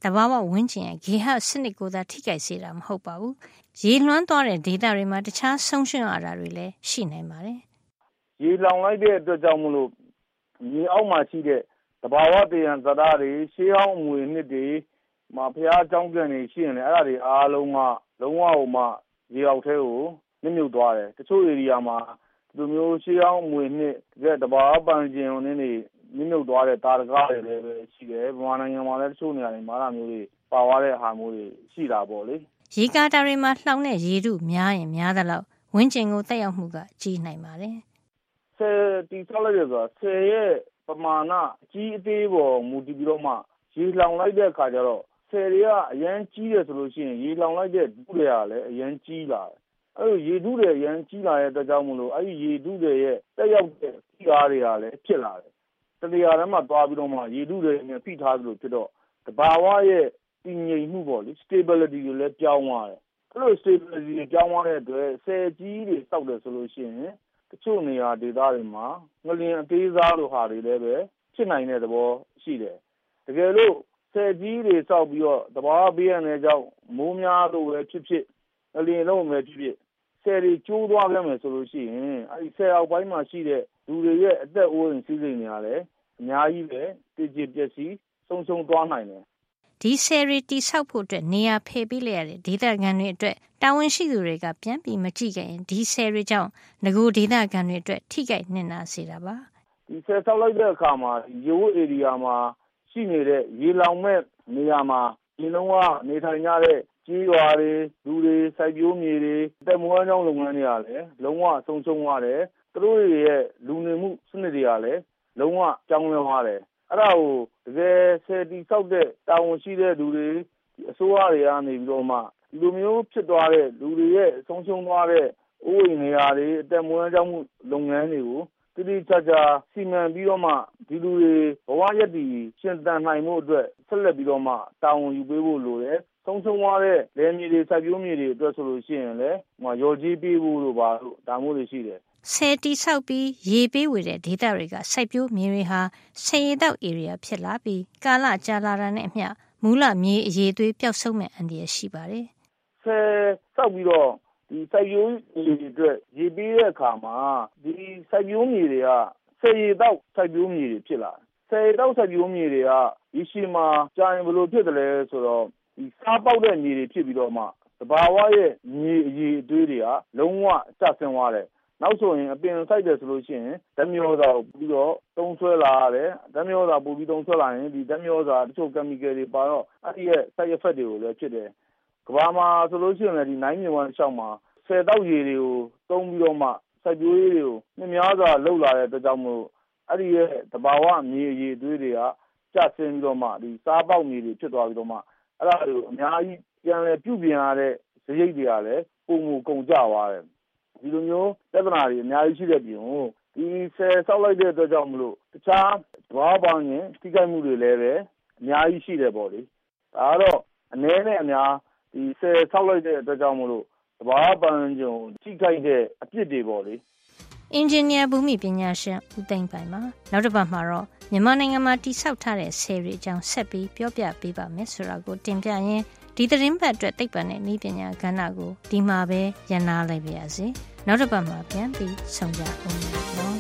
တဘာဝဝန်းကျင်ရဲ့ဂေဟစနစ်ကိုသာထိခိုက်စေတာမဟုတ်ပါဘူး။ရေလွှမ်းသွားတဲ့ဒေသတွေမှာတခြားဆုံးရှုံးရတာတွေလည်းရှိနိုင်ပါတယ်။ရေလောင်လိုက်တဲ့အတွက်ကြောင့်မလို့မြေအောက်မှာရှိတဲ့တဘာဝတယံသဒ္ဒါတွေရှေးဟောင်းအမွေနှစ်တွေမှာဘုရားအကြောင်းပြန်နေရှိရင်လည်းအဲ့ဒါတွေအားလုံးကလုံးဝဟိုမှရေအောက်ထဲကိုမြုပ်မြုပ်သွားတယ်။တချို့ဧရိယာမှာဒီလိုမျိုးရှေးဟောင်းအမွေနှစ်တဲ့တဘာဝပန်ကျင်နေနေမြုပ်မြုပ်သွားတဲ့တာရကတွေလည်းပဲရှိတယ်။ဗမာနိုင်ငံမှာလည်းတချို့နေရာတွေမှာအဲ့မျိုးတွေပါသွားတဲ့ဟာမျိုးတွေရှိတာပေါ့လေ။ရေကာတာတွေမှာလှောင်တဲ့ရေထုများရင်များသလောက်ဝန်းကျင်ကိုတက်ရောက်မှုကကြီးနိုင်ပါတယ်။ဆယ်တီဆောက်လိုက်ရဆိုတာဆယ်ရဲ့ပမာဏအကြီးအသေးပေါ်မူတည်ပြီးတော့မှရေလှောင်လိုက်တဲ့အခါကျတော့ဆယ်တွေကအရန်ကြီးတယ်ဆိုလို့ရှိရင်ရေလှောင်လိုက်တဲ့ဒုတွေကလည်းအရန်ကြီးလာတယ်။အဲ့လိုရေဒုတွေအရန်ကြီးလာတဲ့အတွက်ကြောင့်မလို့အဲ့ဒီရေဒုတွေရဲ့တက်ရောက်တဲ့ဖိအားတွေကလည်းဖြစ်လာတယ်။တနေရာထဲမှာသွားပြီးတော့မှရေဒုတွေနဲ့ဖိထားသလိုဖြစ်တော့တဘာဝရဲ့တည်ငြိမ်မှုပေါ့လေ stability ကိုလည်းပြောင်းသွားတယ်။အဲ့လို stability ကိုပြောင်းသွားတဲ့အတွက်ဆယ်ကြီးတွေစောက်တယ်ဆိုလို့ရှိရင်တချို့နေရာဒေသတွေမှာငလျင်အသေးစားလိုဟာတွေလည်းပဲဖြစ်နိုင်တဲ့သဘောရှိတယ်။တကယ်လို့ဆယ်ကြီးတွေစောက်ပြီးတော့တဘာဝဘေးရန်တွေကြောင့်မိုးများလို့ပဲဖြစ်ဖြစ်ငလျင်လုံးပဲဖြစ်ဖြစ်ဆယ်တွေကျိုးသွားကြမယ်ဆိုလို့ရှိရင်အဲဒီဆယ်အောက်ပိုင်းမှာရှိတဲ့လူတွေရဲ့အသက်အိုးအိမ်စီးစိမ်တွေလည်းအများကြီးပဲတည်ကြည်ပျက်စီးဆုံးရှုံးသွားနိုင်တယ်ဒီဆယ်ရီတိဆောက်ဖို့အတွက်နေရာဖယ်ပေးလိုက်ရတဲ့ဒေသခံတွေအတွက်တာဝန်ရှိသူတွေကပြန်ပြီးမကြည့်ခဲ့ရင်ဒီဆယ်ရီကြောင့်ငကိုဒေသခံတွေအတွက်ထိခိုက်နစ်နာစေတာပါဒီဆယ်ဆောက်လိုက်တဲ့အခါမှာရေဝတ်ဧရိယာမှာရှိနေတဲ့ရေလောင်မဲ့နေရာမှာဒီလုံးဝနေထိုင်ကြတဲ့ကြီးရွာတွေလူတွေစိုက်ပျိုးမြေတွေတက်မွေးကြောင်းလုပ်ငန်းတွေကလည်းလုံးဝဆုံးရှုံးသွားတယ်သူတို့ရဲ့လူနေမှုစနစ်တွေကလည်းလုံးဝကြောင်းလဲသွားတယ်အဲ့ဒါကိုတကယ်ဆယ်တီဆောက်တဲ့တာဝန်ရှိတဲ့လူတွေအစိုးရတွေကနေပြီးတော့မှဒီလိုမျိုးဖြစ်သွားတဲ့လူတွေရဲ့ဆုံးရှုံးသွားတဲ့အိုးအိမ်နေရာတွေအတက်မွေးကြောင်းမှုလုပ်ငန်းတွေကိုတိတိကျကျစီမံပြီးတော့မှဒီလူတွေဘဝရည်တည်ရှင်သန်နိုင်မှုအတွက်ဆက်လက်ပြီးတော့မှတာဝန်ယူပေးဖို့လိုတယ်ဆုံးရှုံးသွားတဲ့လယ်မြေတွေစိုက်ပျိုးမြေတွေအတွက်ဆိုလို့ရှိရင်လည်းဟိုရော်ကြီးပေးဖို့လိုပါလို့ဒါမျိုးတွေရှိတယ်ဆယ်တီဆောက်ပြီးရေပေးဝေတဲ့ဒေသတွေကစိုက်ပျိုးမြေတွေဟာဆယ်ရည်တောက် area ဖြစ်လာပြီးကာလကြာလာတာနဲ့အမျှမူလမြေအရေးသွေးပျောက်ဆုံးမဲ့အန္တရာယ်ရှိပါတယ်ဆယ်ဆောက်ပြီးတော့ဒီစိုက်ပျိုးမြေတွေအတွက်ရေပေးတဲ့အခါမှာဒီစိုက်ပျိုးမြေတွေကဆယ်ရည်တောက်စိုက်ပျိုးမြေတွေဖြစ်လာဆယ်ရည်တောက်စိုက်ပျိုးမြေတွေကဒီရှိမှာကြာရင်ဘယ်လိုဖြစ်တယ်လဲဆိုတော့ဒီစားပေါက်တဲ့မြေတွေဖြစ်ပြီးတော့မှသဘာဝရဲ့မြေအရေးအသွေးတွေကလုံးဝကျဆင်းသွားတယ်နောက်ဆိုရင်အပင်စိုက်တယ်ဆိုလို့ရှိရင်ဓာတ်မြေဩဇာကိုပြီးတော့သုံးဆွဲလာရတယ်ဓာတ်မြေဩဇာပို့ပြီးသုံးဆွဲလာရင်ဒီဓာတ်မြေဩဇာတချို့ chemical တွေပါတော့အဲ့ဒီရဲ့ side effect တွေကိုလည်းဖြစ်တယ်ကဘာမှာဆိုလို့ရှိရင်လည်းဒီနိုင်မြေဝမ်းရှောက်မှာဆယ်တောက်ရည်တွေကိုသုံးပြီးတော့မှစိုက်ပျိုးရေးတွေကိုနှစ်များစွာလှုပ်လာတဲ့အတွက်ကြောင့်မို့အဲ့ဒီရဲ့သဘာဝမြေအရေးအသွေးတွေကကျဆင်းပြီးတော့မှဒီစားပေါက်မြေတွေဖြစ်သွားပြီးတော့မှအဲ့ဒါတွေကိုအများကြီးပြန်လည်ပြုပြင်ရတဲ့စရိတ်တွေကလည်းပုံမူကုန်ကြသွားတယ်ဒီလိုမျိုးပြဿနာတွေအများကြီးရှိတဲ့ပြင်ဒီဆယ်ဆောက်လိုက်တဲ့အတွက်ကြောင့်မလို့တခြားဘာပေါင်းရင်ထိခိုက်မှုတွေလည်းပဲအများကြီးရှိတယ်ပေါ့လေဒါကတော့အနည်းနဲ့အများဒီဆယ်ဆောက်လိုက်တဲ့အတွက်ကြောင့်မလို့တဘာပန်းကျုံထိခိုက်တဲ့အပြစ်တွေပေါ့လေအင်ဂျင်နီယာဘူမိပညာရှင်ဦးသိန်းပိုင်ပါနောက်တစ်ပတ်မှာတော့မြန်မာနိုင်ငံမှာတိစောက်ထားတဲ့ဆယ်ရီအကြောင်းဆက်ပြီးပြောပြပေးပါမယ်ဆိုတာကိုတင်ပြရင်းဒီသတင်းပတ်အတွက်သိပ္ပံနဲ့နည်းပညာကဏ္ဍကိုဒီမှာပဲရန်နာလိုက်ပါရစေနောက်တစ်ပတ်မှာပြန်ပြီးဆုံကြအောင်နော်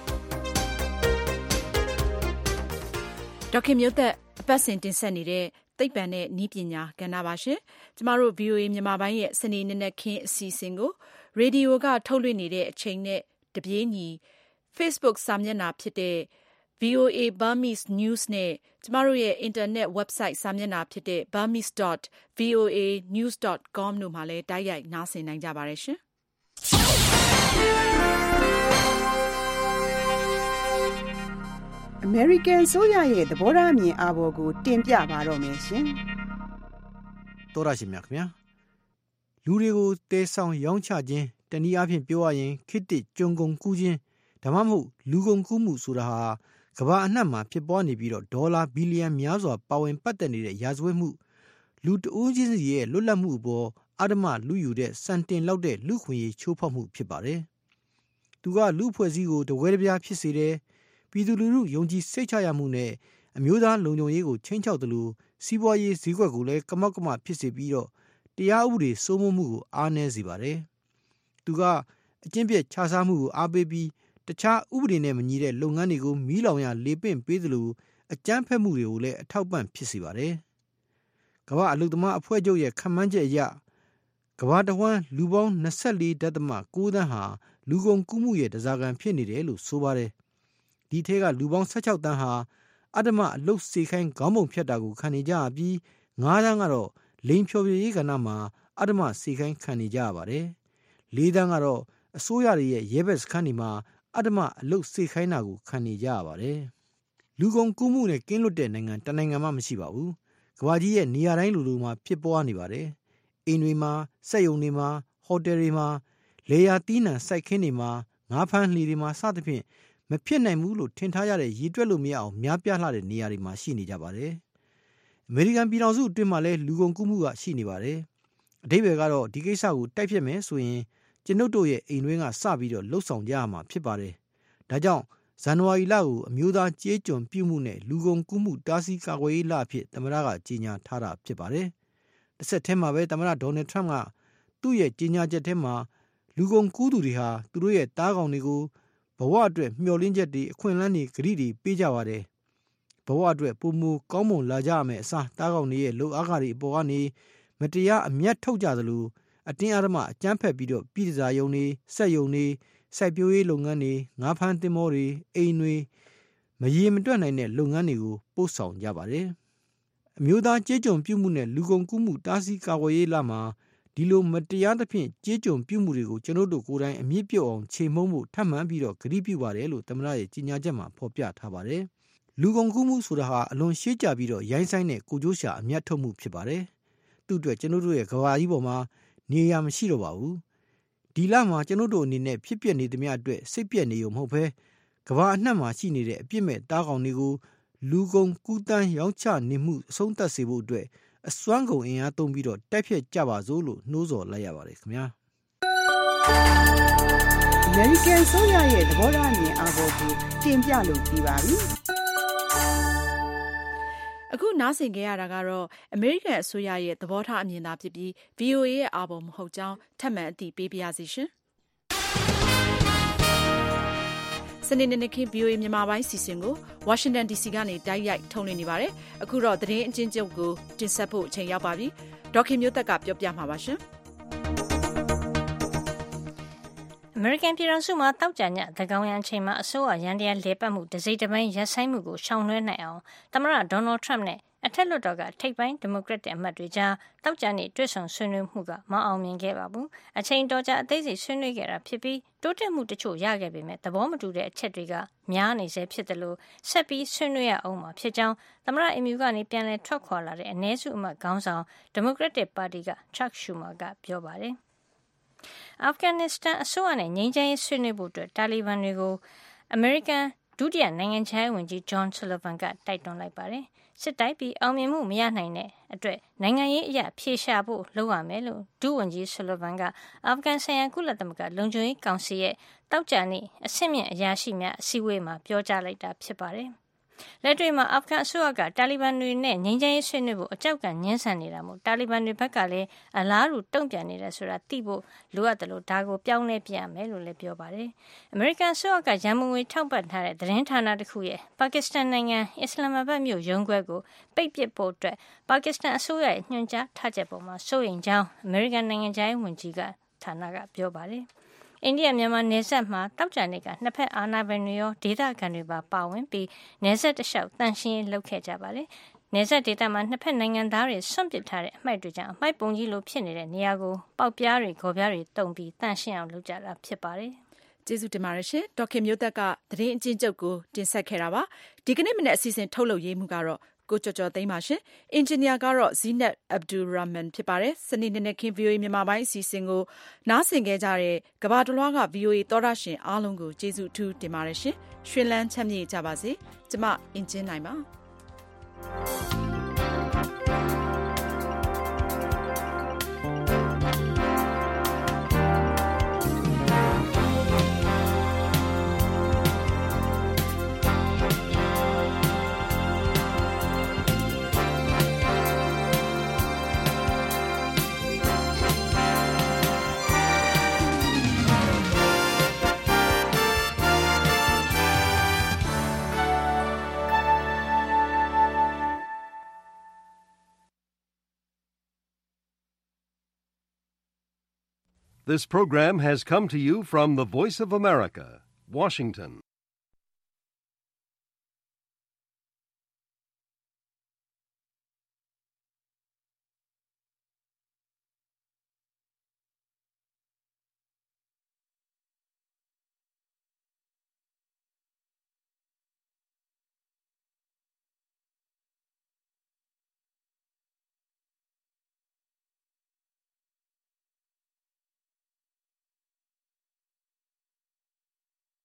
ဒေါက်ခင်မျိုးသက်အပတ်စဉ်တင်ဆက်နေတဲ့သိပ္ပံနဲ့နည်းပညာကဏ္ဍပါရှင်ကျမတို့ ဗွီအိုအေ မြန်မာပိုင်းရဲ့စနေနေ့နဲ့ခင်းအစီအစဉ်ကိုရေဒီယိုကထုတ်လွှင့်နေတဲ့အချိန်နဲ့တပြေးညီ Facebook စာမျက်နှာဖြစ်တဲ့ ဗီအိုအေ Burmese News နဲ့ကျမတို့ရဲ့ internet website စာမျက်နှာဖြစ်တဲ့ burmese dot voa news dot com တို့မှာလည်းတိုက်ရိုက်နားဆင်နိုင်ကြပါတယ်ရှင်။ American ဆိုရရဲ့သဘောထားအမြင်အာဘော်ကိုတင်ပြပါတော့မယ်ရှင်။သောရရှိမြခင်ဗျာ။လူတွေကိုတဲဆောင်ရောင်းချခြင်းတနည်းအားဖြင့်ပြောရရင်ခေတ္တကျွန်းကုန်ကူးခြင်းဒါမှမဟုတ်လူကုန်ကူးမှုဆိုတာဟာကမ္ဘာအနှံ့မှာဖြစ်ပွားနေပြီးတော့ဒေါ်လာဘီလီယံများစွာပါဝင်ပတ်သက်နေတဲ့ရာဇဝတ်မှုလူတဦးချင်းစီရဲ့လွတ်လပ်မှုအပေါ်အဓမ္မလူယူတဲ့စံတင်လောက်တဲ့လူခွင့်ရေးချိုးဖောက်မှုဖြစ်ပါတယ်။သူကလူဖွဲ့စည်းကိုတဝဲတပြားဖြစ်စေတယ်ပြည်သူလူထုယုံကြည်စိတ်ချရမှုနဲ့အမျိုးသားလုံခြုံရေးကိုချိန်ချောက်တယ်လို့စီးပွားရေးဈေးကွက်ကိုလည်းကမောက်ကမဖြစ်စေပြီးတော့တရားဥပဒေစိုးမိုးမှုကိုအားနည်းစေပါတယ်။သူကအကျင့်ပြတ်ခြစားမှုကိုအားပေးပြီးတခြားဥပဒေနဲ့မညီတဲ့လုပ်ငန်းတွေကိုမီးလောင်ရလေပင့်ပေးသလိုအကြမ်းဖက်မှုတွေကိုလည်းအထောက်ပံ့ဖြစ်စေပါတယ်။ကမ္ဘာအလုပ်သမားအဖွဲ့ချုပ်ရဲ့ခန့်မှန်းချက်အရကမ္ဘာတစ်ဝန်းလူပေါင်း ၂၄.၉ သန်းဟာလူကုန်ကူးမှုရဲ့တစားကန်ဖြစ်နေတယ်လို့ဆိုပါတယ်။ဒီထဲကလူပေါင်း ၁၆ သန်းဟာအဓမ္မအလုပ်စေခိုင်းခေါင်းပုံဖြတ်တာကိုခံနေကြရပြီး၅ သန်းကတော့လိင်ဖြော်ပြရေးကဏ္ဍမှာအဓမ္မစေခိုင်းခံနေကြရပါတယ်။၄ သန်းကတော့အစိုးရရဲ့ရဲဘက်စခန်းတွေမှာအဓမ္မအလုပ်စေခိုင်းတာကိုခံနေကြရပါတယ်။လူကုန်ကူးမှုနဲ့ကင်းလွတ်တဲ့နိုင်ငံတနိုင်ငံမှမရှိပါဘူး။ကမ္ဘာကြီးရဲ့နေရာတိုင်းလိုလိုမှာဖြစ်ပွားနေပါတယ်။အိမ်တွေမှာစက်ရုံတွေမှာဟိုတယ်တွေမှာလေယာတီးနှံစိုက်ခင်းတွေမှာငါးဖမ်းလှေတွေမှာစသဖြင့်မဖြစ်နိုင်ဘူးလို့ထင်ထားရတဲ့ရည်တွက်လို့မရအောင်များပြားလှတဲ့နေရာတွေမှာရှိနေကြပါတယ်။အမေရိကန်ပြည်ထောင်စုအတွင်းမှာလည်းလူကုန်ကူးမှုကရှိနေပါတယ်။အဓိပ္ပာယ်ကတော့ဒီကိစ္စကိုတိုက်ဖြတ်မယ်ဆိုရင်ကျွန်ုပ်တို့ရဲ့အိမ်တွင်းကစပြီးတော့လှုပ်ဆောင်ကြရမှာဖြစ်ပါတယ်။ဒါကြောင့်ဇန်နဝါရီလကိုအမျိုးသားကြေးကျွန်ပြုမှုနဲ့လူကုန်ကူးမှုတားဆီးကာကွယ်ရေးလအဖြစ်သမ္မတကကြေညာထားတာဖြစ်ပါတယ်။တစ်ဆက်တည်းမှာပဲသမ္မတဒေါ်နယ်ထရမ့်ကသူ့ရဲ့ကြေညာချက်ထဲမှာလူကုန်ကူးသူတွေဟာသူတို့ရဲ့တားကောင်တွေကိုဘဝအတွက်မျှော်လင့်ချက်တွေအခွင့်အလမ်းတွေဂရုတွေပေးကြပါတယ်။ဘဝအတွက်ပုံမူကောင်းမွန်လာကြရမယ်အစားတားကောင်တွေရဲ့လုံအားကားတွေအပေါ်ကနေမတရားအမျက်ထုတ်ကြသလိုအတင်းအဓမ္မအကြမ်းဖက်ပြီးတော့ပြည်စားယုံတွေစက်ယုံတွေစိုက်ပျိုးရေးလုပ်ငန်းတွေငါးဖမ်းသင်္ဘောတွေအိမ်တွေမရေမတွက်နိုင်တဲ့လုပ်ငန်းတွေကိုပို့ဆောင်ကြပါတယ်။အမျိုးသားကြေးကျွန်ပြုမှုနဲ့လူကုန်ကူးမှုတားဆီးကာကွယ်ရေးလမှာဒီလိုမတရားသဖြင့်ကြေးကျွန်ပြုမှုတွေကိုကျွန်တော်တို့ကိုယ်တိုင်အမြင့်ပြုတ်အောင်ချိန်မုံမှုထပ်မံပြီးတော့ဂရုပြုပါတယ်လို့သမ္မတရဲ့ကြေညာချက်မှာဖော်ပြထားပါတယ်။လူကုန်ကူးမှုဆိုတာဟာအလွန်ရှေးကြပြီးတော့ရိုင်းဆိုင်တဲ့ကိုကြိုးရှာအမျက်ထုတ်မှုဖြစ်ပါတယ်။သူ့အတွက်ကျွန်တော်တို့ရဲ့ကဘာကြီးပေါ်မှာနေရာမရှိတော့ပါဘူး။ဒီလမှာကျွန်တော်တို့အနေနဲ့ဖြစ်ပျက်နေသမျှအတွက်စိတ်ပြက်နေရုံမဟုတ်ဘဲကဘာအနှံ့မှာရှိနေတဲ့အပြစ်မဲ့တားကောင်တွေကိုလူကုန်ကူးတန်းရောင်းချနေမှုအဆုံးသတ်စေဖို့အတွက်အစွမ်းကုန်အင်အားသုံးပြီးတော့တိုက်ဖြတ်ကြပါစို့လို့နှိုးဆော်လိုက်ရပါတယ်ခင်ဗျာ။ American ဆိုရရဲ့သဘောထားအမြင်အာဘော်ကိုတင်ပြလို့ပြီးပါပြီ။အခုနားဆင်ကြရတာကတော့ American အစိုးရရဲ့သဘောထားအမြင်သာဖြစ်ပြီး ဗွီအိုအေ ရဲ့အာဘော်မဟုတ်ကြောင်းထပ်မံအသိပေးပါရစေရှင်။စနေနေ့က ဗွီအိုအေ မြန်မာပိုင်းစီစဉ်ကို Washington ဒီ စီ ကနေတိုက်ရိုက်ထုတ်လွှင့်နေပါတယ်။အခုတော့သတင်းအကျဉ်းချုပ်ကိုတင်ဆက်ဖို့အချိန်ရောက်ပါပြီ။ဒေါခင်မျိုးသက်ကပြောပြမှာပါရှင်။ American ပြည်ထောင်စုမှာတောက်ကြညသကောင်ရန်အချိန်မှာအစိုးရရန်တရားလဲပတ်မှုတစိမ့်တစ်ပိုင်းရပ်ဆိုင်းမှုကိုရှောင်လွှဲနိုင်အောင်သမ္မတဒေါ်နယ်ထရမ့်နဲ့အထက်လွှတ်တော်ကထိပ်ပိုင်းဒီမိုကရက်တစ်အမတ်တွေကြားတောက်ကြနေတွေ့ဆုံဆွေးနွေးမှုကမအောင်မြင်ခဲ့ပါဘူး။အချိန်တော်ကြာအသေးစိတ်ဆွေးနွေးခဲ့တာဖြစ်ပြီးတိုးတက်မှုတချို့ရခဲ့ပေမဲ့သဘောမတူတဲ့အချက်တွေကများနေစေဖြစ်တယ်လို့ဆက်ပြီးဆွေးနွေးရအောင်မှာဖြစ်ကြောင်းသမ္မတအီမြူကနေပြန်လည်ထွက်ခွာလာတဲ့အနည်းစုအမတ်ခေါင်းဆောင်ဒီမိုကရက်တစ်ပါတီက Chuck Schumer ကပြောပါတယ်။အာဖဂန်နစ္စတန်အစိုးရနဲ့ငြိမ်းချမ်းရေးဆွေးနွေးဖို့အတွက်တာလီဘန်တွေကိုအမေရိကန်ဒုတိယနိုင်ငံခြားရေးဝန်ကြီး John Sullivan ကတိုက်တွန်းလိုက်ပါတယ်။စစ်တိုက်ပြီးအောင်မြင်မှုမရနိုင်တဲ့အတွက်နိုင်ငံရေးအရာဖြေရှာဖို့လုပ်ရမယ်လို့ဒုဝန်ကြီး Sullivan ကအာဖဂန်ဆိုင်ရာကုလသမဂ္ဂလုံခြုံရေးကောင်စီရဲ့တောက်ကြနေ့အဆင့်မြင့်အရာရှိများအစည်းအဝေးမှာပြောကြားလိုက်တာဖြစ်ပါတယ်။လက်တွေ့မှာအာဖဂန်အစိုးရကတာလီဘန်တွေနဲ့ငြိမ်းချမ်းရေးဆွေးနွေးဖို့အကြောက်ကန်ညှင်းဆန်နေတာမို့တာလီဘန်တွေဘက်ကလည်းအလားတူတုံ့ပြန်နေတယ်ဆိုတာသိဖို့လိုအပ်တယ်လို့ဒါကိုပြောင်းလဲပြရမယ်လို့လည်းပြောပါတယ်။အမေရိကန်အစိုးရကရန်ပုံငွေထောက်ပံ့ထားတဲ့သတင်းဌာနတစ်ခုရဲ့ပါကစ္စတန်နိုင်ငံအစ္စလာမ္မာဘတ်မြို့ရုံးခွဲကိုပိတ်ပစ်ဖို့အတွက်ပါကစ္စတန်အစိုးရရဲ့ညွှန်ကြားထားချက်ပေါ်မှာစိုးရိမ်ကြောင်းအမေရိကန်နိုင်ငံခြားရေးဝန်ကြီးကဌာနကပြောပါတယ်။အိန္ဒိယမြန်မာနယ်စပ်မှာတောက်ကြနေကနှစ်ဖက်အာဏာပိုင်တွေရောဒေသခံတွေပါပါဝင်ပြီးနယ်စပ်တလျှောက်တန့်ရှင်းရေးလုပ်ခဲ့ကြပါတယ်။နယ်စပ်ဒေသမှာနှစ်ဖက်နိုင်ငံသားတွေဆွန့်ပစ်ထားတဲ့အမှိုက်တွေကြောင့်အမှိုက်ပုံကြီးလိုဖြစ်နေတဲ့နေရာကိုပေါက်ပြားတွေဂေါ်ပြားတွေတုံပြီးတန့်ရှင်းအောင်လုပ်ကြတာဖြစ်ပါတယ်။ကျေးဇူးတင်ပါတယ်ရှင်။ဒေါခင်မျိုးသက်ကသတင်းအကျဉ်းချုပ်ကိုတင်ဆက်ခဲ့တာပါ။ဒီကနေ့မနေ့အစီအစဉ်ထုတ်လုပ်ရေးမှုကတော့ကိုကျော်ကျော်သိန်းပါရှင်။အင်ဂျင်နီယာကတော့ Zinat Abdul Rahman ဖြစ်ပါတယ်။စနေနေ့နဲ့ခင် ဗွီအိုအေ မြန်မာပိုင်းအစီအစဉ်ကိုနားဆင်ခဲ့ကြတဲ့ကမ္ဘာတလွှားက ဗွီအိုအေသောတာရှင်အားလုံးကိုကျေးဇူးအထူးတင်ပါတယ်ရှင်။ရွှင်လန်းချမ်းမြေ့ကြပါစေ။ကျမအင်ဂျင်နိုင်ပါ။ This program has come to you from the Voice of America, Washington.